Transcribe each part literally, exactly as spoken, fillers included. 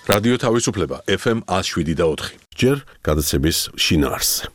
რადიო თავისუფლება ეფ ემ one oh seven და four. ჯერ გადაცემის შინაარსზე.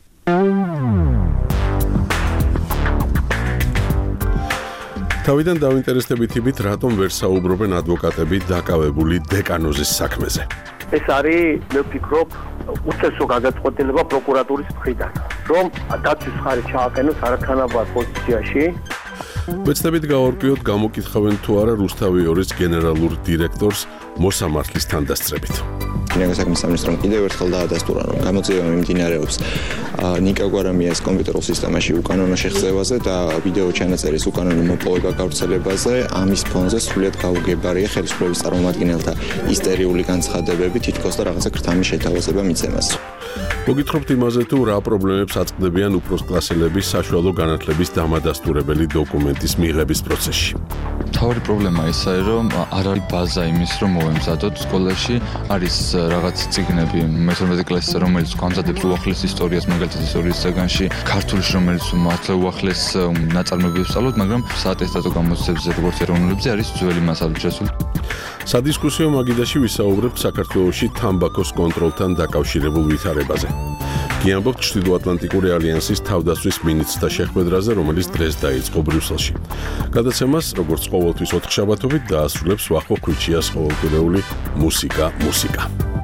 თავიდან დავინტერესდებითებით, რატომ ვერ საუბრობენ ადვოკატები დაკავებული დეკანოზის საქმეზე. ეს არის, მე ვფიქრობ, უწესო გადაწყვეტილება პროკურატურის მხრიდან, რომ დაცვის მხარე ჩააყენოს არათანაბარ პოზიციაში. ვეცდებით გავარკვიოთ, გამოკითხავენ თუ არა რუსთავი ორის გენერალურ დირექტორს მოსამართლის თანდასწრებით. ნეგოსაკმის სამინისტრომ კიდევ ერთხელ დაადასტურა, რომ გამოძიება მიმდინარეობს ნიკა გვარამიას კომპიუტერულ სისტემაში უკანონო შეღწევაზე და ვიდეო ჩანაწერის უკანონო მოპოვება გავრცელებაზე. ამის ფონზე სრულიად გაუგებარია ხელისუფლების წარმომადგენელთა ისტერიული განცხადებები, თითქოს და რაღაცა ქრთამის შეთავაზება მიცემას. მოგითხრობთ იმაზე, თუ რა პრობლემებს აწყდებიან უფროსკლასელების საშუალო განათლების დამადასტურებელი დოკუმენტის მიღების პროცესში. თავი პრობლემა ისაა, რომ არ არის ბაზა იმის, რომ მოვემზადოთ სკოლაში, არის რაღაც წიგნები მეთორმეტე კლასზე, რომელიც გვამზადებს უახლეს ისტორიას, მაგალითად ისტორიის საგანში, ქართულში, რომელიც მართლა უახლეს ნაწარმოებებს ვსწავლობთ, მაგრამ საატესტატო გამოცემებზე, როგორც ეროვნულებზე არის ძველი მასალა შესული. სადისკუსიო მაგიდაში ვისაუბრებთ საქართველოში თამბაქოს კონტროლთან დაკავშირებულ ვითარებაზე. გიამბობთ ჩრდილოატლანტიკური ალიანსის თავდაცვის მინისტრთა შეხვედრაზე, რომელიც დღეს დაიწყო ბრიუსელში. გადაცემას, როგორც ყოველთვის ოთხშაბათობით, დაასრულებს ვახო ხვიჩიას ყოველკვირეული მუსიკა მუსიკა.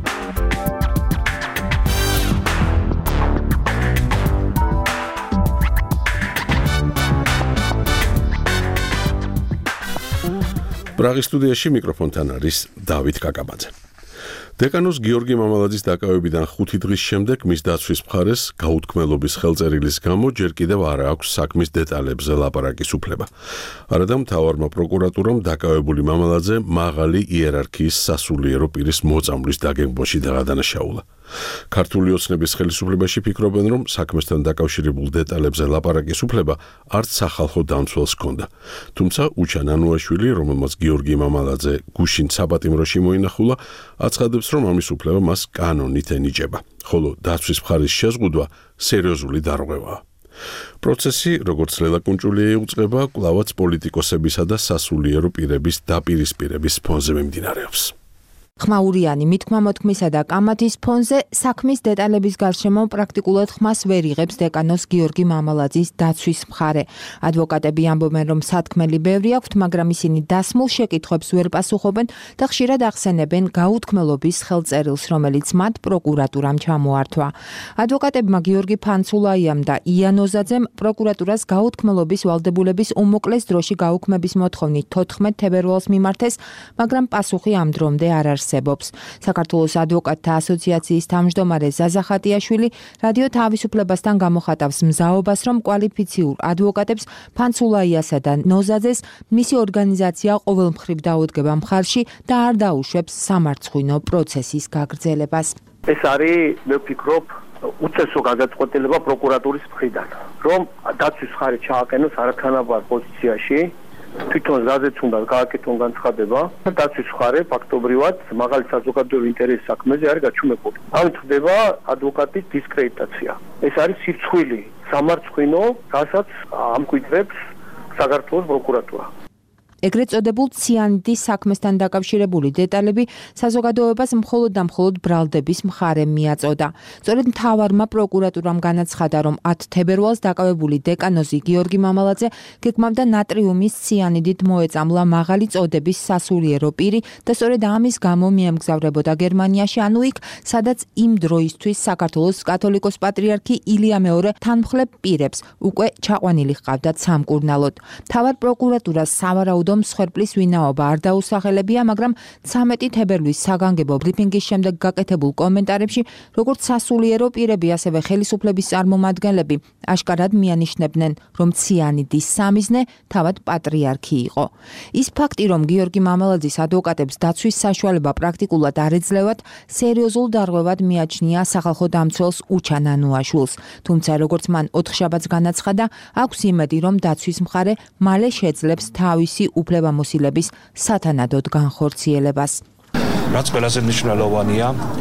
პრაღის სტუდიაში მიკროფონთან არის დავით კაკაბაძე. დეკანოს გიორგი მამალაძის დაკავებიდან ხუთი დღის შემდეგ მის დაცვის მხარეს გაუთქმელობის ხელწერილის გამო ჯერ კიდევ არ აქვს საქმის დეტალებზე ლაპარაკის უფლება. არადა მთავარმა პროკურატურამ დაკავებული მამალაძე მაღალი იერარქიის სასულიერო პირის მოწამვლის დაგეგმვაში დაადანაშაულა. ქართული ოცნების ხელისუფლებაში ფიქრობენ, რომ საქმესთან დაკავშირებულ დეტალებზე ლაპარაკის უფლება არც სახალხო დამცველს ჰქონდა. თუმცა უჩან ანუაშვილი, რომელმაც გიორგი მამალაძე გუშინ საპატიმროში მოინახულა, აცხადებს, რომ ამის უფლება მას კანონით ენიჭება, ხოლო დაცვის მხარის შეზღუდვა სერიოზული დარღვევაა. პროცესი, როგორც ლელაკუნჭული ეუწყება, კვლავაც პოლიტიკოსებისა და სასულიერო პირების დაპირისპირების ფონზე მიმდინარეობს. ხმაურიანი მითქმა-მოთქმისა და კამათის ფონზე საქმის დეტალების გარშემო პრაქტიკულად ხმას ვერ იღებს დეკანოს გიორგი მამალაძის დაცვის მხარე. ადვოკატები ამბობენ, რომ სათქმელი ბევრი აქვთ, მაგრამ ისინი დასმულ შეკითხვებს ვერ პასუხობენ და ხშირად ახსენებენ გაუთქმელობის ხელწერილს, რომელიც მათ პროკურატურამ ჩამოართვა. ადვოკატებმა გიორგი ფანცულაიამ და იან ოზაძემ პროკურატურას გაუთქმელობის ვალდებულების უმოკლეს დროში გაუქმების მოთხოვნით თოთხმეტ თებერვალს მიმართეს, მაგრამ პასუხი ამ დრომდე არ არის. საქართველოს ადვოკატთა ასოციაციის თავმჯდომარე ზაზა ხატიაშვილი რადიო თავისუფლებასთან გამოხატავს მზაობას, რომ კვალიფიციურ ადვოკატებს ფანცულაიასა და ნოზაძეს მისი ორგანიზაცია ყოველმხრივ დაუდგება მხარში და არ დაუშვებს სამარცხვინო პროცესის გაგრძელებას. ეს არის, მე ვფიქრობ, უწესო გადაწყვეტილება პროკურატურის მხრიდან, რომ დაცვის მხარე ჩააყენოს არათანაბარ პოზიციაში. თვითონ ზაზეც უნდა გააკეთონ განცხადება და დაცვის მხარე ფაქტობრივად მაღალი საზოგადოებრივი ინტერესის საქმეზე არის გაჩუმებული. ამით ხდება ადვოკატის დისკრედიტაცია. ეს არის სირცხვილი სამარცხვინო, რასაც ამკვიდრებს საქართველოს პროკურატურა. ეგრეთ წოდებულ ციანიდის საქმესთან დაკავშირებული დეტალები საზოგადოებას მხოლოდ და მხოლოდ ბრალდების მხარემ მიაწოდა. სწორედ მთავარმა პროკურატურამ განაცხადა, რომ ათი თებერვალს დაკავებული დეკანოზი გიორგი მამალაძე გეგმავდა ნატრიუმის ციანიდით მოეწამლა მაღალი წოდების სასულიერო პირი და სწორედ ამის გამო მიემგზავრებოდა გერმანიაში, ანუ იქ, სადაც იმ დროისთვის საქართველოს კათოლიკოს პატრიარქი ილია მეორე თანმხლებ პირებს უკვე ჩაყვანილი ჰყავდათ სამკურნალოდ. მთავარ პროკურატურას სავარაუდო მსხვერპლის ვინაობა არ დაუსახელებია, მაგრამ ცამეტი თებერვლის საგანგებო ბრიფინგის შემდეგ გაკეთებულ კომენტარებში, როგორც სასულიერო პირები, ასევე ხელისუფლების წარმომადგენლები აშკარად მიანიშნებდნენ, რომ ციანიდის სამიზნე თავად პატრიარქი იყო. ის ფაქტი, რომ გიორგი მამალაძის ადვოკატებს დაცვის საშუალება პრაქტიკულად არ ეძლევათ, სერიოზულ დარღვევად მიაჩნია სახალხო დამცველს უჩან ანუაშვილს. თუმცა, როგორც მან ოთხშაბათს განაცხადა, აქვს იმედი, რომ დაცვის მხარე მალე შეძლებს თავისი უფლებამოსილების სათანადოდ განხორციელებას. რაც ყველაზე მნიშვნელოვანია,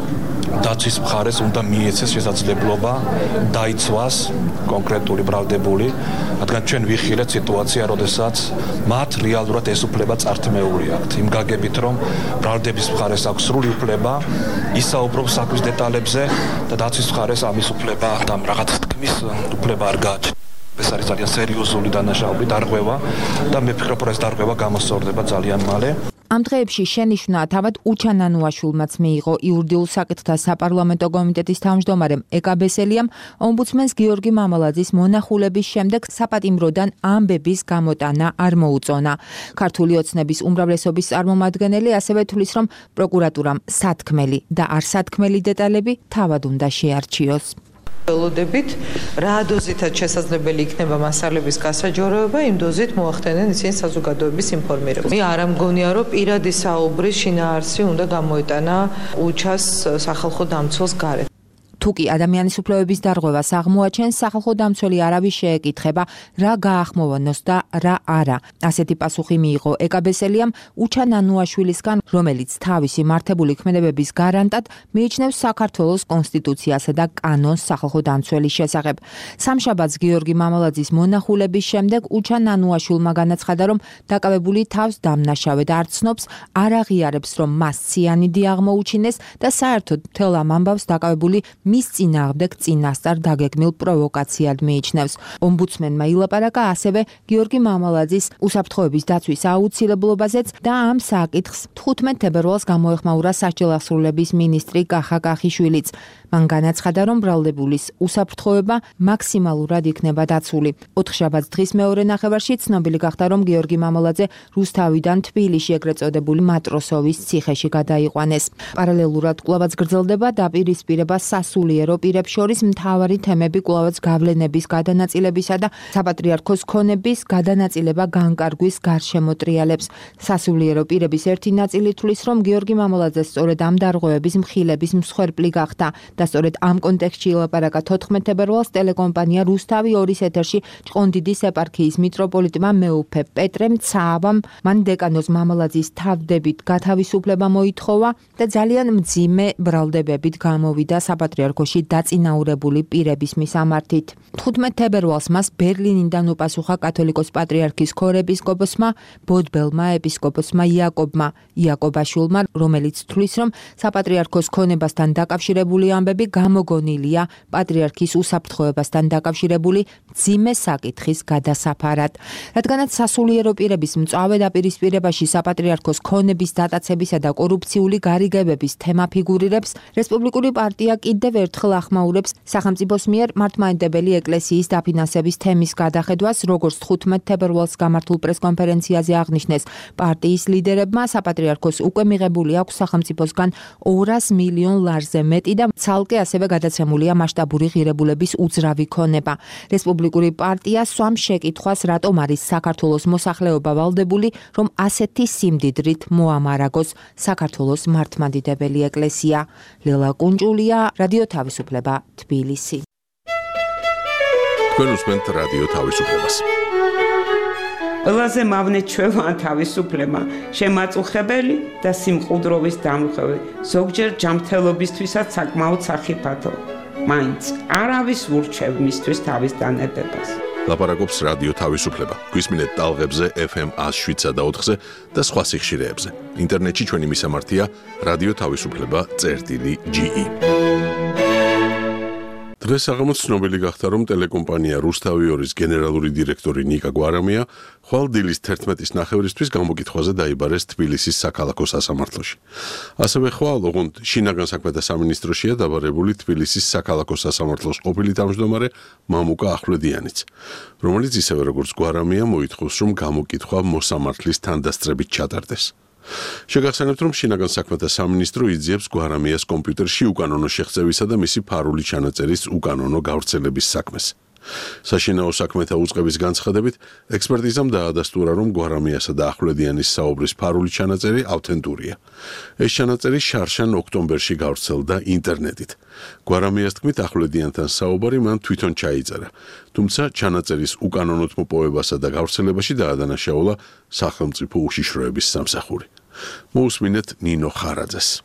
დაცვის მხარეს უნდა მიეცეს შესაძლებლობა დაიცვას კონკრეტული ბრალდებული, რადგან ჩვენ ვიხილეთ სიტუაცია, როდესაც მათ რეალურად ეს უფლება წართმეული აქვთ. იმ გაგებით, რომ ბრალდების მხარეს აქვს სრული უფლება ისაუბროს საქმის დეტალებზე და დაცვის მხარეს ამის უფლება და რაღაც თქმის უფლება არ გააჩნია. ეს არის ძალიან სერიოზული დანაშაული, დარღვევა და მე ვფიქრობ, რომ ეს დარღვევა გამოსწორდება ძალიან მალე. ამ დღეებში შენიშვნა თავად უჩან ნანუაშვილმაც მიიღო იურიდიულ საკითხთა საპარლამენტო კომიტეტის თავმჯდომარემ ეკა ბესელიამ ომბუდსმენს გიორგი მამალაძის მონახულების შემდეგ საპატიმროდან ამბების გამოტანა არ მოუწონა. ქართული ოცნების უმრავლესობის წარმომადგენელი ასევე თვლის, რომ პროკურატურამ სათქმელი და არსათქმელი დეტალები თავად უნდა შეარჩიოს. ველოდებით, რა დოზითაც შესაძლებელი იქნება მასალების გასაჯოროება, იმ დოზით მოახდენენ ისინი საზოგადოების ინფორმირებას. მე არ ამგონია, რომ პირადი საუბრის შინაარსი უნდა გამოეტანა უჩას სახალხო დამცველს გარეთ. თუკი ადამიანის უფლებების დარღვევას აღმოაჩენს, სახალხო დამცველი არავის შეეკითხება, რა გაახმოვანოს და რა არა. ასეთი პასუხი მიიღო ეკა ბესელიამ უჩან ნანუაშვილისგან, რომელიც თავისი მართებული ქმედებების გარანტად მიიჩნევს საქართველოს კონსტიტუციასა და კანონს სახალხო დამცველის შესახებ. სამშაბათს გიორგი მამალაძის მონახულების შემდეგ უჩან ნანუაშვილმა განაცხადა, რომ დაკავებული თავს დამნაშავე და არ ცნობს, არ აღიარებს, რომ მას ციანიდი აღმოუჩინეს და საერთოდ მთელ ამ ამბავს დაკავებული მის წინააღმდეგ წინასწარ დაგეგმილ პროვოკაციად მიიჩნევს. ომბუდსმენმა ილაპარაკა ასევე გიორგი მამალაძის უსაფრთხოების დაცვის აუცილებლობაზეც და ამ საკითხს თხუთმეტ თებერვალს გამოეხმაურა სასჯელ აღსრულების მინისტრი კახა კახიშვილიც. მან განაცხადა, რომ ბრალდებულის უსაფრთხოება მაქსიმალურად იქნება დაცული. ოთხშაბათს დღის მეორე ნახევარში ცნობილი გახდა, რომ გიორგი მამალაძე რუსთავიდან თბილისში ეგრეთ წოდებული მატროსოვის ციხეში გადაიყვანეს. პარალელურად კვლავაც გრძელდება დაპირისპირება სასულიერო პირებს შორის მთავარი თემები კვლავაც გავლენების გადანაწილებისა და საპატრიარქოს ქონების გადანაწილება განკარგვის გარშემო ტრიალებს. სასულიერო პირების ერთი ნაწილი თვლის, რომ გიორგი მამალაძე სწორედ ამ დარღვევების მხილების მსხვერპლი გახდა და სწორედ ამ კონტექსტში ილაპარაკა თოთხმეტ თებერვალს ტელეკომპანია რუსთავი ორის ეთერში ჭყონდიდის ეპარქიის მიტროპოლიტმა მეუფე პეტრე მცაავამ მან დეკანოზ მამალაძის თავდებით გათავისუფლება მოითხოვა და ძალიან მძიმე ბრალდებებით გამოვიდა საპატრიარქოში დაწინაურებული პირების მისამართით. თხუთმეტ თებერვალს მას ბერლინიდან უპასუხა კათოლიკოს პატრიარქის ქორეპისკოპოსმა ბოდბელმა ეპისკოპოსმა იაკობმა იაკობაშვილმა, რომელიც თვლის, რომ საპატრიარქოს ქონებასთან დაკავშირებული ამბები გამოგონილია პატრიარქის უსაფრთხოებასთან დაკავშირებული მძიმე საკითხის გადასაფარად. რადგანაც სასულიერო პირების მწვავე დაპირისპირებაში საპატრიარქოს ქონების დატაცებისა და კორუფციული გარიგებების თემა ფიგურირებს, რესპუბლიკური პარტია კიდევ ერთხელ ახმაურებს სახელმწიფოს მიერ მართლმადიდებელი ეკლესიის დაფინანსების თემის გადახედვას, როგორც თხუთმეტ თებერვალს გამართულ პრესკონფერენციაზე აღნიშნეს პარტიის ლიდერებმა, საპატრიარქოს უკვე მიღებული აქვს სახელმწიფოსგან ორას მილიონ ლარზე მეტი და ცალკე ასევე გადაცემულია მასშტაბური ღირებულების უძრავი ქონება. რესპუბლიკური პარტია სვამ შეკითხვას, რატომ არის საქართველოს მოსახლეობა ვალდებული, რომ ასეთი სიმდიდრით მოამარაგოს საქართველოს მართლმადიდებელი ეკლესია. ლელა კუნჭულია, რადიო თავისუფლება, თბილისი. თქვენ უსმენთ რადიო თავისუფლებას. ყველაზე მავნე ჩვევა თავისუფლება, შემაწუხებელი და სიმყუდროვის დამრღვევი, ზოგჯერ ჯანმრთელობისთვისაც საკმაოდ სახიფათო. მაინც არავის ურჩევ მისთვის თავის დანებებას. ლაპარაკობს რადიო თავისუფლება. გვისმინეთ ტალღებზე ეფ ემ ას შვიდსა და ოთხზე და სხვა სიხშირეებზე. ინტერნეტში ჩვენი მისამართია რადიო თავისუფლება წერტილი ჯი ი. დღეს საღამოს ცნობილი გახდა, რომ ტელეკომპანია რუსთავი ორის გენერალური დირექტორი ნიკა გვარამია ხვალ დილის თერთმეტის ნახევრისთვის გამოკითხვაზე დაიბარეს თბილისის საქალაქო სასამართლოში. ასევე ხვალ ოღონდ შინაგან საქმეთა სამინისტროშია დაბარებული თბილისის საქალაქო სასამართლოს ყოფილი თავმჯდომარე მამუკა ახვლედიანიც, რომელიც ისევე როგორც გვარამია მოითხოვს, რომ გამოკითხვა მოსამართლის თანდასწრებით ჩატარდეს. შეგახსენებთ, რომ შინაგან საქმეთა სამინისტრო იძიებს გვარამიას კომპიუტერში უკანონო შეღწევისა და მისი ფარული ჩანაწერის უკანონო გავრცელების საქმეს. საშინაო საქმეთა უწყების განცხადებით, ექსპერტიზამ დაადასტურა, რომ გვარამიასა და ახვლედიანის საუბრის ფარული ჩანაწერი ავთენტურია. ეს ჩანაწერი შარშან ოქტომბერში გავრცელდა ინტერნეტით. გვარამიას თქმით, ახვლედიანთან საუბარი მან თვითონ ჩაიწერა, თუმცა ჩანაწერის უკანონოდ მოპოვებასა და გავრცელებაში დაადანაშაულა სახელმწიფო უშიშროების სამსახური. მოусმინეთ ნინო ხარაძეს.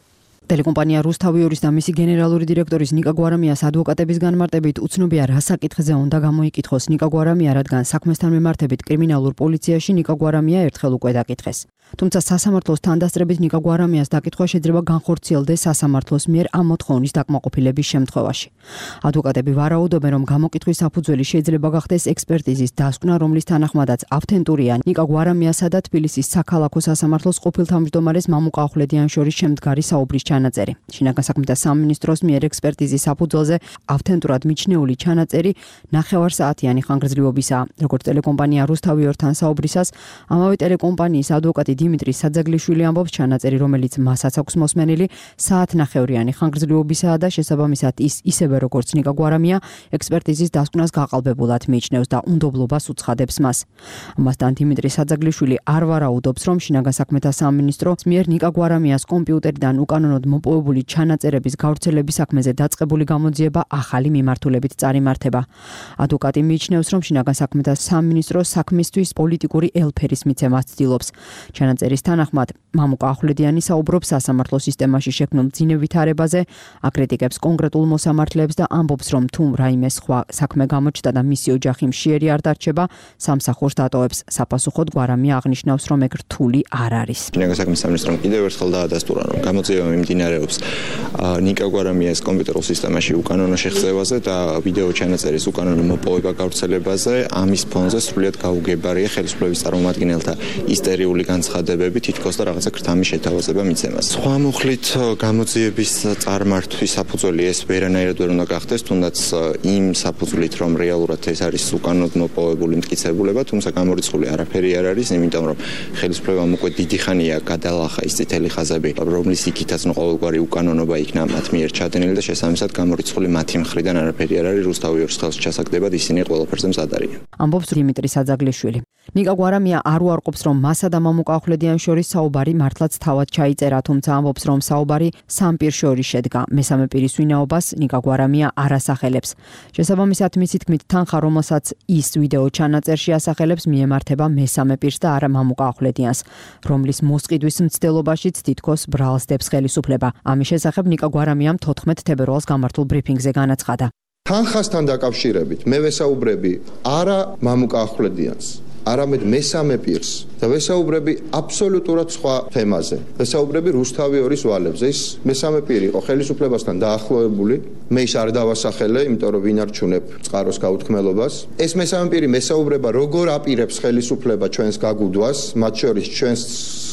ტელეკომპანია რუსთავიორის და მისი გენერალური დირექტორის ნიკა გვარამიას ადვოკატების განმარტებით უცნობია რა საკითხზე უნდა გამოიკითხოს ნიკა გვარამია, რადგან საქმესთან მიმართებით კრიმინალურ პოლიციაში ნიკა გვარამია ერთხელ უკვე დაკითხეს. თუმცა სასამართლოს თანდასწრებით ნიკა გვარამიას დაკითხვა შეიძლება განხორციელდეს სასამართლოს მიერ ამ მოთხოვნის დაკმაყოფილების შემთხვევაში. ადვოკატები ვარაუდობენ, რომ გამოკითხვის საფუძველი შეიძლება გახდეს ექსპერტიზის დასკვნა, რომლის თანახმადაც ავთენტურია ნიკა გვარამიასა და თბილისის საქალაქო სასამართლოს ყოფილ თავმჯდომარეს მამუკა ახვლედიან შორის შემდგარი საუბრის ჩანაწერი. შინაგან საქმეთა სამინისტროს მიერ ექსპერტიზის საფუძველზე ავთენტურად მიჩნეული ჩანაწერი ნახევარსაათიანი ხანგრძლივობისაა. როგორც ტელეკომპანია რუსთავიორთან საუბრისას, ამავე ტელეკომპანიის ადვოკატი დიმიტრი საძაგლიშვილი ამბობს, ჩანაწერი, რომელიც მასაც აქვს მოსმენილი, საათნახევრიანი ხანგრძლივობისაა და შესაბამისად ის ისევე როგორც ნიკა გვარამია ექსპერტიზის დასკვნას გაყალბებულად მიიჩნევს და უნდობლობას უცხადებს მას. ამასთან დიმიტრი საძაგლიშვილი არ ვარაუდობს, რომ შინაგან საქმეთა სამინისტროს მიერ ნიკა გვარამიას კომპიუტერიდან უკანონოდ მოპოვებული ჩანაწერების გავრცელების საქმეზე დაწყებული გამოძიება ახალი მიმართულებით წარიმართება. ადვოკატი მიიჩნევს, რომ შინაგან საქმეთა სამინისტრო საქმისთვის პოლიტიკური ელფერის მიცემას ცდილობს. ჩანაწერის თანახმად მამუკა ახვლედიანი საუბრობს სასამართლო სისტემაში შექმნილ მძიმე ვითარებაზე, აკრიტიკებს კონკრეტულ მოსამართლეებს და ამბობს, რომ თუ რაიმე სხვა საქმე გამოჩნდა და მისი ოჯახი მშიერი არ დარჩება, სამსახურს დატოვებს. საპასუხოდ გვარამია აღნიშნავს, რომ ეგ რთული არ არის. შინაგან საქმეთა სამინისტრომ კიდევ ერთხელ დაადასტურა, რომ გამოძიება მიმდინარეობს ნიკა გვარამიას კომპიუტერულ სისტემაში უკანონო შეღწევაზე და ვიდეო ჩანაწერის უკანონო მოპოვება გავრცელებაზე. ამის ფონზე სრულიად გაუგებარია ხელისუფლების წარმომადგენელთა ისტერიული განცხადებები, თითქოს და რაღაცა ქრთამის შეთავაზება მიცემას. სხვა მუხლით გამოძიების წარმართვის საფუძველი ეს ვერანაირად ვერ უნდა გახდეს, თუნდაც იმ საფუძვლით, რომ რეალურად ეს არის უკანონოდ მოპოვებული მტკიცებულება, თუმცა გამორიცხული არაფერი არ არის, იმიტომ რომ ხელისუფლებამ უკვე დიდი ხანია გადალახა ის წითელი ხაზები, რომლის იქითაც ყოველგვარი უკანონობა იქნა მათ მიერ ჩადენილი და შესაბამისად გამორიცხული მათი მხრიდან არაფერი არ არის, რუსთავიორის ხელს ჩასაგდებად ისინი ყველაფერზე მზად არიან. ამბობს დიმიტრი საძაგლიშვილი. ნიკა გვარამია არ უარყოფს, რომ მასა და მამუკა ახვლედიან შორის საუბარი მართლაც თავად ჩაიწერა, თუმცა ამბობს, რომ საუბარი სამ პირ შორის შედგა. მესამე პირის ვინაობას ნიკა გვარამია არ ასახელებს. შესაბამისად, მისი თქმით, თანხა, რომელსაც ის ვიდეო ჩანაწერში ასახელებს, მიემართება მესამე პირს და არა მამუკა ახვლედიანს, რომლის მოსყიდვის მცდელობაშიც თითქოს ბრალს დებს ხელისუფლება. ამის შესახებ ნიკა გვარამიამ თოთხმეტ თებერვალს გამართულ ბრიფინგზე განაცხადა. თანხასთან დაკავშირებით მე ვესაუბრები არა მამუკა ახვლედიანს, არამედ მესამე პირს და ვესაუბრები აბსოლუტურად სხვა თემაზე. ვესაუბრები რუსთავიორის ვალებზე. ის მესამე პირი იყო ხელისუფლებასთან დაახლოებული. მე ის არ დავასახელე, იმიტომ რომ ვინ არჩუნებ წყაროს გაუთქმელობას. ეს მესამე პირი მესაუბრება როგორ აპირებს ხელისუფლება ჩვენს გაგუდვას, მათ შორის ჩვენს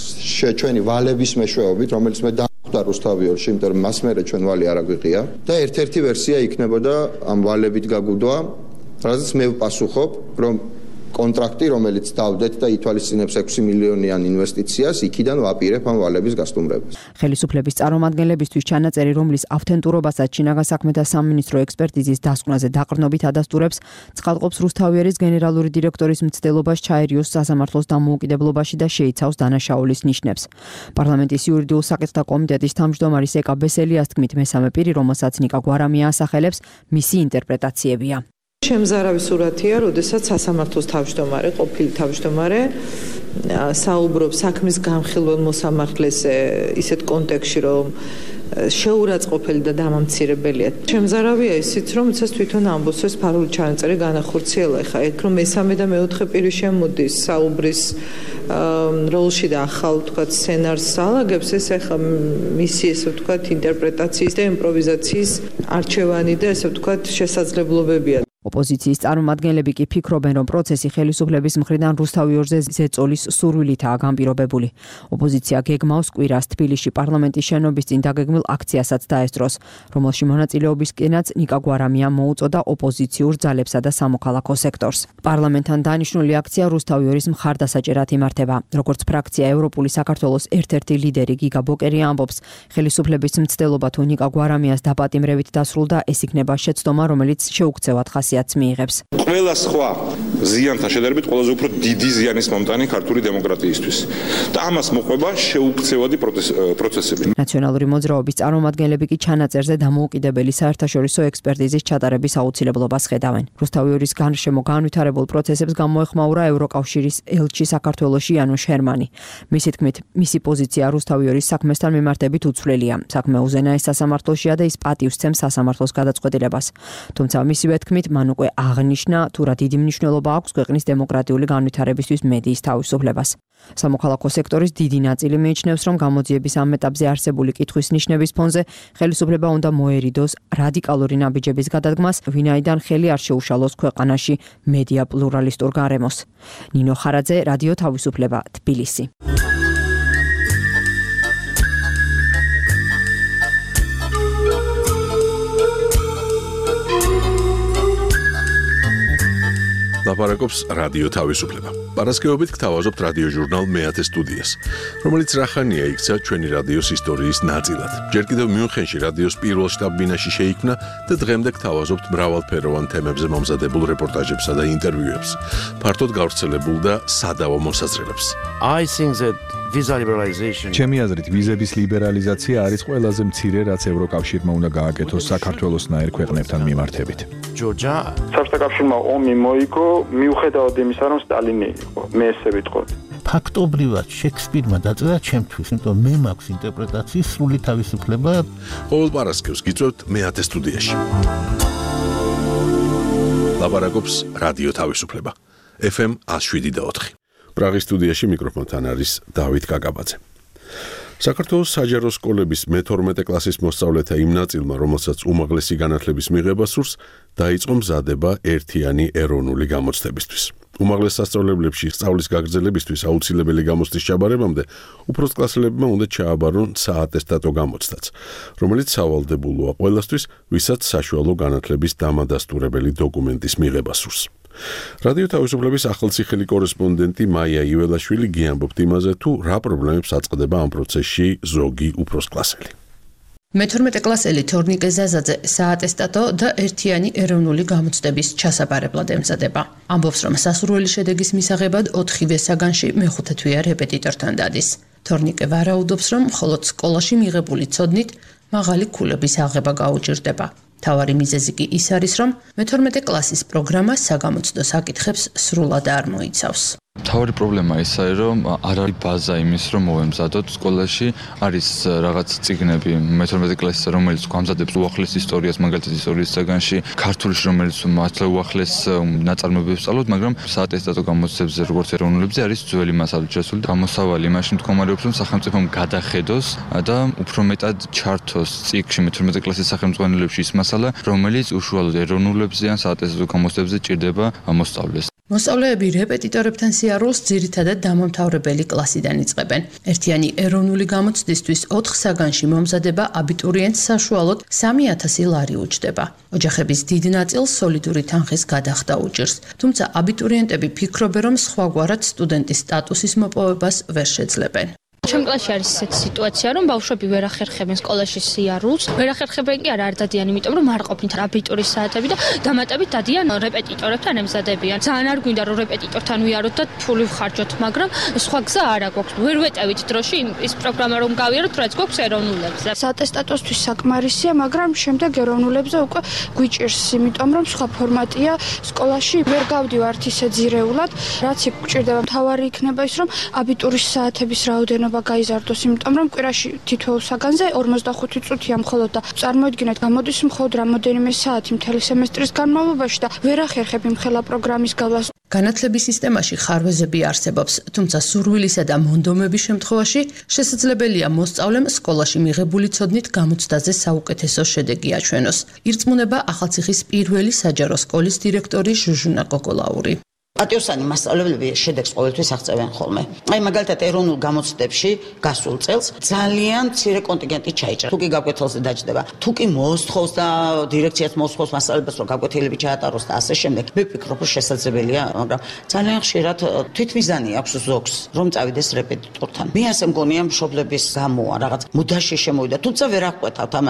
ჩვენი ვალების მეშვეობით, რომელიც მე და რუსთავიორში, იმიტომ რომ მას მერე ჩვენ ვალი არ აგვიღია და ერთ-ერთი ვერსია იქნებოდა ამ ვალებით გაგუდვა, რადგან მე ვპასუხობ, რომ კონტრაქტი, რომელიც დავდეთ და ითვალისწინებს ექვსი მილიონიან ინვესტიციას, იქიდან ვაპირებ ამ ვალების გასტუმრებას. ხელისუფლების წარმომადგენლებისთვის ჩანაწერი, რომლის ავთენტურობასაც შინაგან საქმეთა სამინისტრო ექსპერტიზის დასკვნაზე დაყრდნობით ადასტურებს, ცხადყოფს რუსთავიერის გენერალური დირექტორის მცდელობას ჩაერიოს სასამართლოს დამოუკიდებლობაში და შეიცავს დანაშაულის ნიშნებს. პარლამენტის იურიდიულ საკითხთა კომიტეტის თავმჯდომარის ეკა ბესელიას თქმით, მესამე პირი, რომელსაც ნიკა გვარამია ასახელებს, მისი ინტერპრეტაციებია. შემზარავი სურათია, როდესაც სასამართლოს თავმჯდომარე, ყოფილი თავმჯდომარე საუბრობს საქმის განხილველ მოსამართლეზე ისეთ კონტექსტში, რომ შეურაცხყოფელი და დამამცირებელია. შემზარავია ისიც, რომ იცას თვითონ ამბობს, ეს ფარული ჩანაწერი განახორციელა. ეხა ეგ რომ მესამე და მეოთხე პირი შემოდის საუბრის როლში და ახალ თქვათ სცენარს ალაგებს, ეს ეხა მისი ესე ვთქვათ ინტერპრეტაციის და იმპროვიზაციის არჩევანი და ესე ვთქვათ შესაძლებლობებია. ოპოზიციის წარმომადგენლები კი ფიქრობენ, რომ პროცესი ხელისუფლების მხრიდან რუსთავიორზე ზეწოლის სურვილითაა განპირობებული. ოპოზიცია გეგმავს კვირას თბილისში პარლამენტის შენობის წინ დაგეგმილ აქციასაც დაესწროს, რომელში მონაწილეობისკენაც ნიკა გვარამია მოუწოდა ოპოზიციურ ძალებსა და სამოქალაქო სექტორს. პარლამენტთან დანიშნული აქცია რუსთავიორის მხარდასაჭერად იმართება. როგორც ფრაქცია ევროპული საქართველოს ერთ-ერთი ლიდერი გიგა ბოკერი ამბობს, ხელისუფლების მცდელობა თუ ნიკა გვარამიას დაპატიმრებით დასრულდა, ეს იქნება შეცდომა, რომელიც შეუქცევად ხასიათდება. ინფორმაციაც მიიღებს. ყველა სხვა ზიანთან შედარებით ყველაზე უფრო დიდი ზიანის მომტანი ქართული დემოკრატიისთვის და ამას მოყვება შეუქცევადი პროცესები. ნაციონალური მოძრაობის წარმომადგენლები კი ჩანაწერზე დამოუკიდებელი საერთაშორისო ექსპერტიზის ჩატარების აუცილებლობას ხედავენ. რუსთავიორის გარშემო განვითარებულ პროცესებს გამოეხმაურა ევროკავშირის ელჩი საქართველოში იანუშ ჰერმანი. მისი თქმით, მისი პოზიცია რუსთავიორის საქმესთან მიმართებით უცვლელია. საქმე უზენაეს სასამართლოშია და ის პატივს სცემს სასამართლოს გადაწყვეტილებას. თუმცა მისივე თქმით, მან უკვე აღნიშნა, თუ რა დიდი მნიშვნელობა აქვს ქვეყნის დემოკრატიული განვითარებისთვის მედიის თავისუფლებას. სამოქალაქო სექტორის დიდი ნაწილი მიიჩნევს, რომ გამოძიების ამ ეტაპზე არსებული კითხვის ნიშნების ფონზე ხელისუფლება უნდა მოერიდოს რადიკალური ნაბიჯების გადადგმას, ვინაიდან ხელი არ შეუშალოს ქვეყანაში მედია პლურალისტურ გარემოს. ნინო ხარაძე, რადიო თავისუფლება, თბილისი. ლაპარაკობს რადიო თავისუფლება. პარასკევობით გთავაზობთ რადიო ჟურნალ მეათე სტუდიას, რომელიც რახანია იქცა ჩვენი რადიოს ისტორიის ნაწილად. ჯერ კიდევ მიუნხენში რადიოს პირველ შტაბ-ბინაში შეიქმნა და დღემდე გთავაზობთ მრავალფეროვან თემებზე მომზადებულ რეპორტაჟებსა და ინტერვიუებს, ფართოდ გავრცელებულ და სადავო მოსაზრებებს. I think that visa liberalization ჩემი აზრით ვიზების ლიბერალიზაცია არის ყველაზე მცირე, რაც ევროკავშირმა უნდა გააკეთოს საქართველოსნაირ ქვეყნებთან მიმართებით. Georgia საბჭოთა კავშირმა ომი მოიგო მიუხედავად იმისა, რომ სტალინი იყო. მე ესე ვიტყოდი. ფაქტობრივად შექსპირმა დაწერა ჩემთვის, იმიტომ მე მაქვს ინტერპრეტაციის სრული თავისუფლება. ყოველ პარასკევს გიწევთ მეათე სტუდიაში. ლაპარაკობს რადიო თავისუფლება. ეფ ემ one oh seven point four. პრაღის სტუდიაში მიკროფონთან არის დავით კაკაბაძე. საქართველოს საჯარო სკოლების მეთორმეტე კლასის მოსწავლეთა იმ ნაწილმა, რომელსაც უმაღლესი განათლების მიღება სურს, დაიწყო მზადება ერთიანი ეროვნული გამოცდებისთვის. უმაღლეს სასწავლებლებში სწავლის გაგრძელებისთვის აუცილებელი გამოცდის ჩაბარებამდე უფროსკლასელებმა უნდა ჩააბარონ საატესტატო გამოცდაც, რომელიც სავალდებულოა ყველასთვის, ვისაც საშუალო განათლების დამადასტურებელი დოკუმენტის მიღება სურს. რადიო თავისუფლების ახალციხელი კორესპონდენტი მაია იველაშვილი გიამბობთ იმაზე, თუ რა პრობლემებს აწყდება ამ პროცესში ზოგი უფროსკლასელი. მეთორმეტე კლასელი თორნიკე ზაზაძე საატესტატო და ერთიანი ეროვნული გამოცდების ჩასაბარებლად ემზადება. ამბობს, რომ სასურველი შედეგის მისაღებად ოთხივე საგანში მეხუთე თვეა რეპეტიტორთან დადის. თორნიკე ვარაუდობს, რომ მხოლოდ სკოლაში მიღებული ცოდნით მაღალი ქულების აღება გაუჭირდება. თავარი მიზეზი კი ის არის, რომ მეთორმეტე კლასის პროგრამა საგამოცდო საკითხებს სრულად არ მოიცავს. თავი პრობლემა ისაა, რომ არ არის ბაზა იმის, რომ მოვემზადოთ სკოლაში, არის რაღაც წიგნები მეთორმეტე კლასისა, რომელიც გვამზადებს უახლეს ისტორიას, მაგალითად ისტორიის საგანში, ქართულში, რომელიც მართლა უახლეს ნაწარმოებებს სწავლობთ, მაგრამ საატესტატო გამოცდებზე, როგორც ეროვნულებზე, არის ძველი მასალით შესული. გამოსავალი იმაში მდგომარეობს, რომ სახელმწიფომ გადახედოს და უფრო მეტად ჩართოს წიგნში მეთორმეტე კლასის სახელმძღვანელოებში ის მასალა, რომელიც უშუალოდ ეროვნულებზე ან საატესტატო გამოცდებზე ჭირდება მოსწავლეს. მოსწავლეები რეპეტიტორებთან სიარულს ძირითადად დამამთავრებელი კლასიდან იწყებენ. ერთიანი ეროვნული გამოცდისთვის ოთხ საგანში მომზადება აბიტურიენტს საშუალოდ სამი ათასი ლარი უჯდება. ოჯახების დიდ ნაწილს სოლიდური თანხის გადახდა უჭირს. თუმცა აბიტურიენტები ფიქრობენ, რომ სხვაგვარად სტუდენტის სტატუსის მოპოვებას ვერ შეძლებენ. ჩემ კლასში არის ესეთი სიტუაცია, რომ ბავშვები ვერ ახერხებენ სკოლაში სიარულს. ვერ ახერხებენ კი არა არ დადიან, იმიტომ რომ არ ყოფნით აბიტურის საათები და დამატებით დადიან რეპეტიტორებთან ემზადებიან. ძალიან არ გვინდა რომ რეპეტიტორთან ვიაროთ და ფული ვხარჯოთ, მაგრამ სხვა გზა არ აქვს. ვერ ვეტევით დროში ის პროგრამა რომ გავიაროთ, რაც გვაქვს ეროვნულებზე. საატესტატოსთვის საკმარისია, მაგრამ შემდეგ ეროვნულებზე უკვე გვიჭირს, იმიტომ რომ სხვა ფორმატია სკოლაში ვერ გავდივართ ისე ძირეულად, რაც იქ გვჭირდება. მთავარი იქნება ის, რომ აბიტურის საათების რაოდენობა გაიზარდოს, იმიტომ რომ კვირაში თითოეულ საგანზე ორმოცდახუთი წუთია მხოლოდ და წარმოიდგინეთ, გამოდის მხოლოდ რამოდენიმე საათი მთელი სემესტრის განმავლობაში და ვერ ახერხებ იმ ხელა პროგრამის გავლას. განათლების სისტემაში ხარვეზები არსებობს, თუმცა სურვილისა და მონდომების შემთხვევაში შესაძლებელია მოსწავლემ სკოლაში მიღებული ცოდნით გამოცდაზე საუკეთესო შედეგი აჩვენოს. ირწმუნება ახალციხის პირველი საჯარო სკოლის დირექტორი ჟუჟუნა გოგოლაური. პატიოსანი მასწავლებლები შედეგს ყოველთვის აღწევენ ხოლმე. აი მაგალითად ეროვნულ გამოცდებში გასულ წელს ძალიან მცირე კონტინგენტი ჩაიჭრა. თუ კი გაკვეთილზე დაჯდება, თუ კი მოსთხოვს და დირექციაც მოსთხოვს მასწავლებლებს, რომ გაკვეთილები ჩაატაროს და ასე შემდეგ, მე ვფიქრობ, რომ შესაძლებელია, მაგრამ ძალიან ხშირად თვითმიზანი აქვს ზოგს, რომ წავიდეს რეპეტიტორთან. მე ასე მგონია, მშობლების გამოა რაღაც მუდაში შემოვიდა, თუმცა ვერ აღკვეთავთ ამას.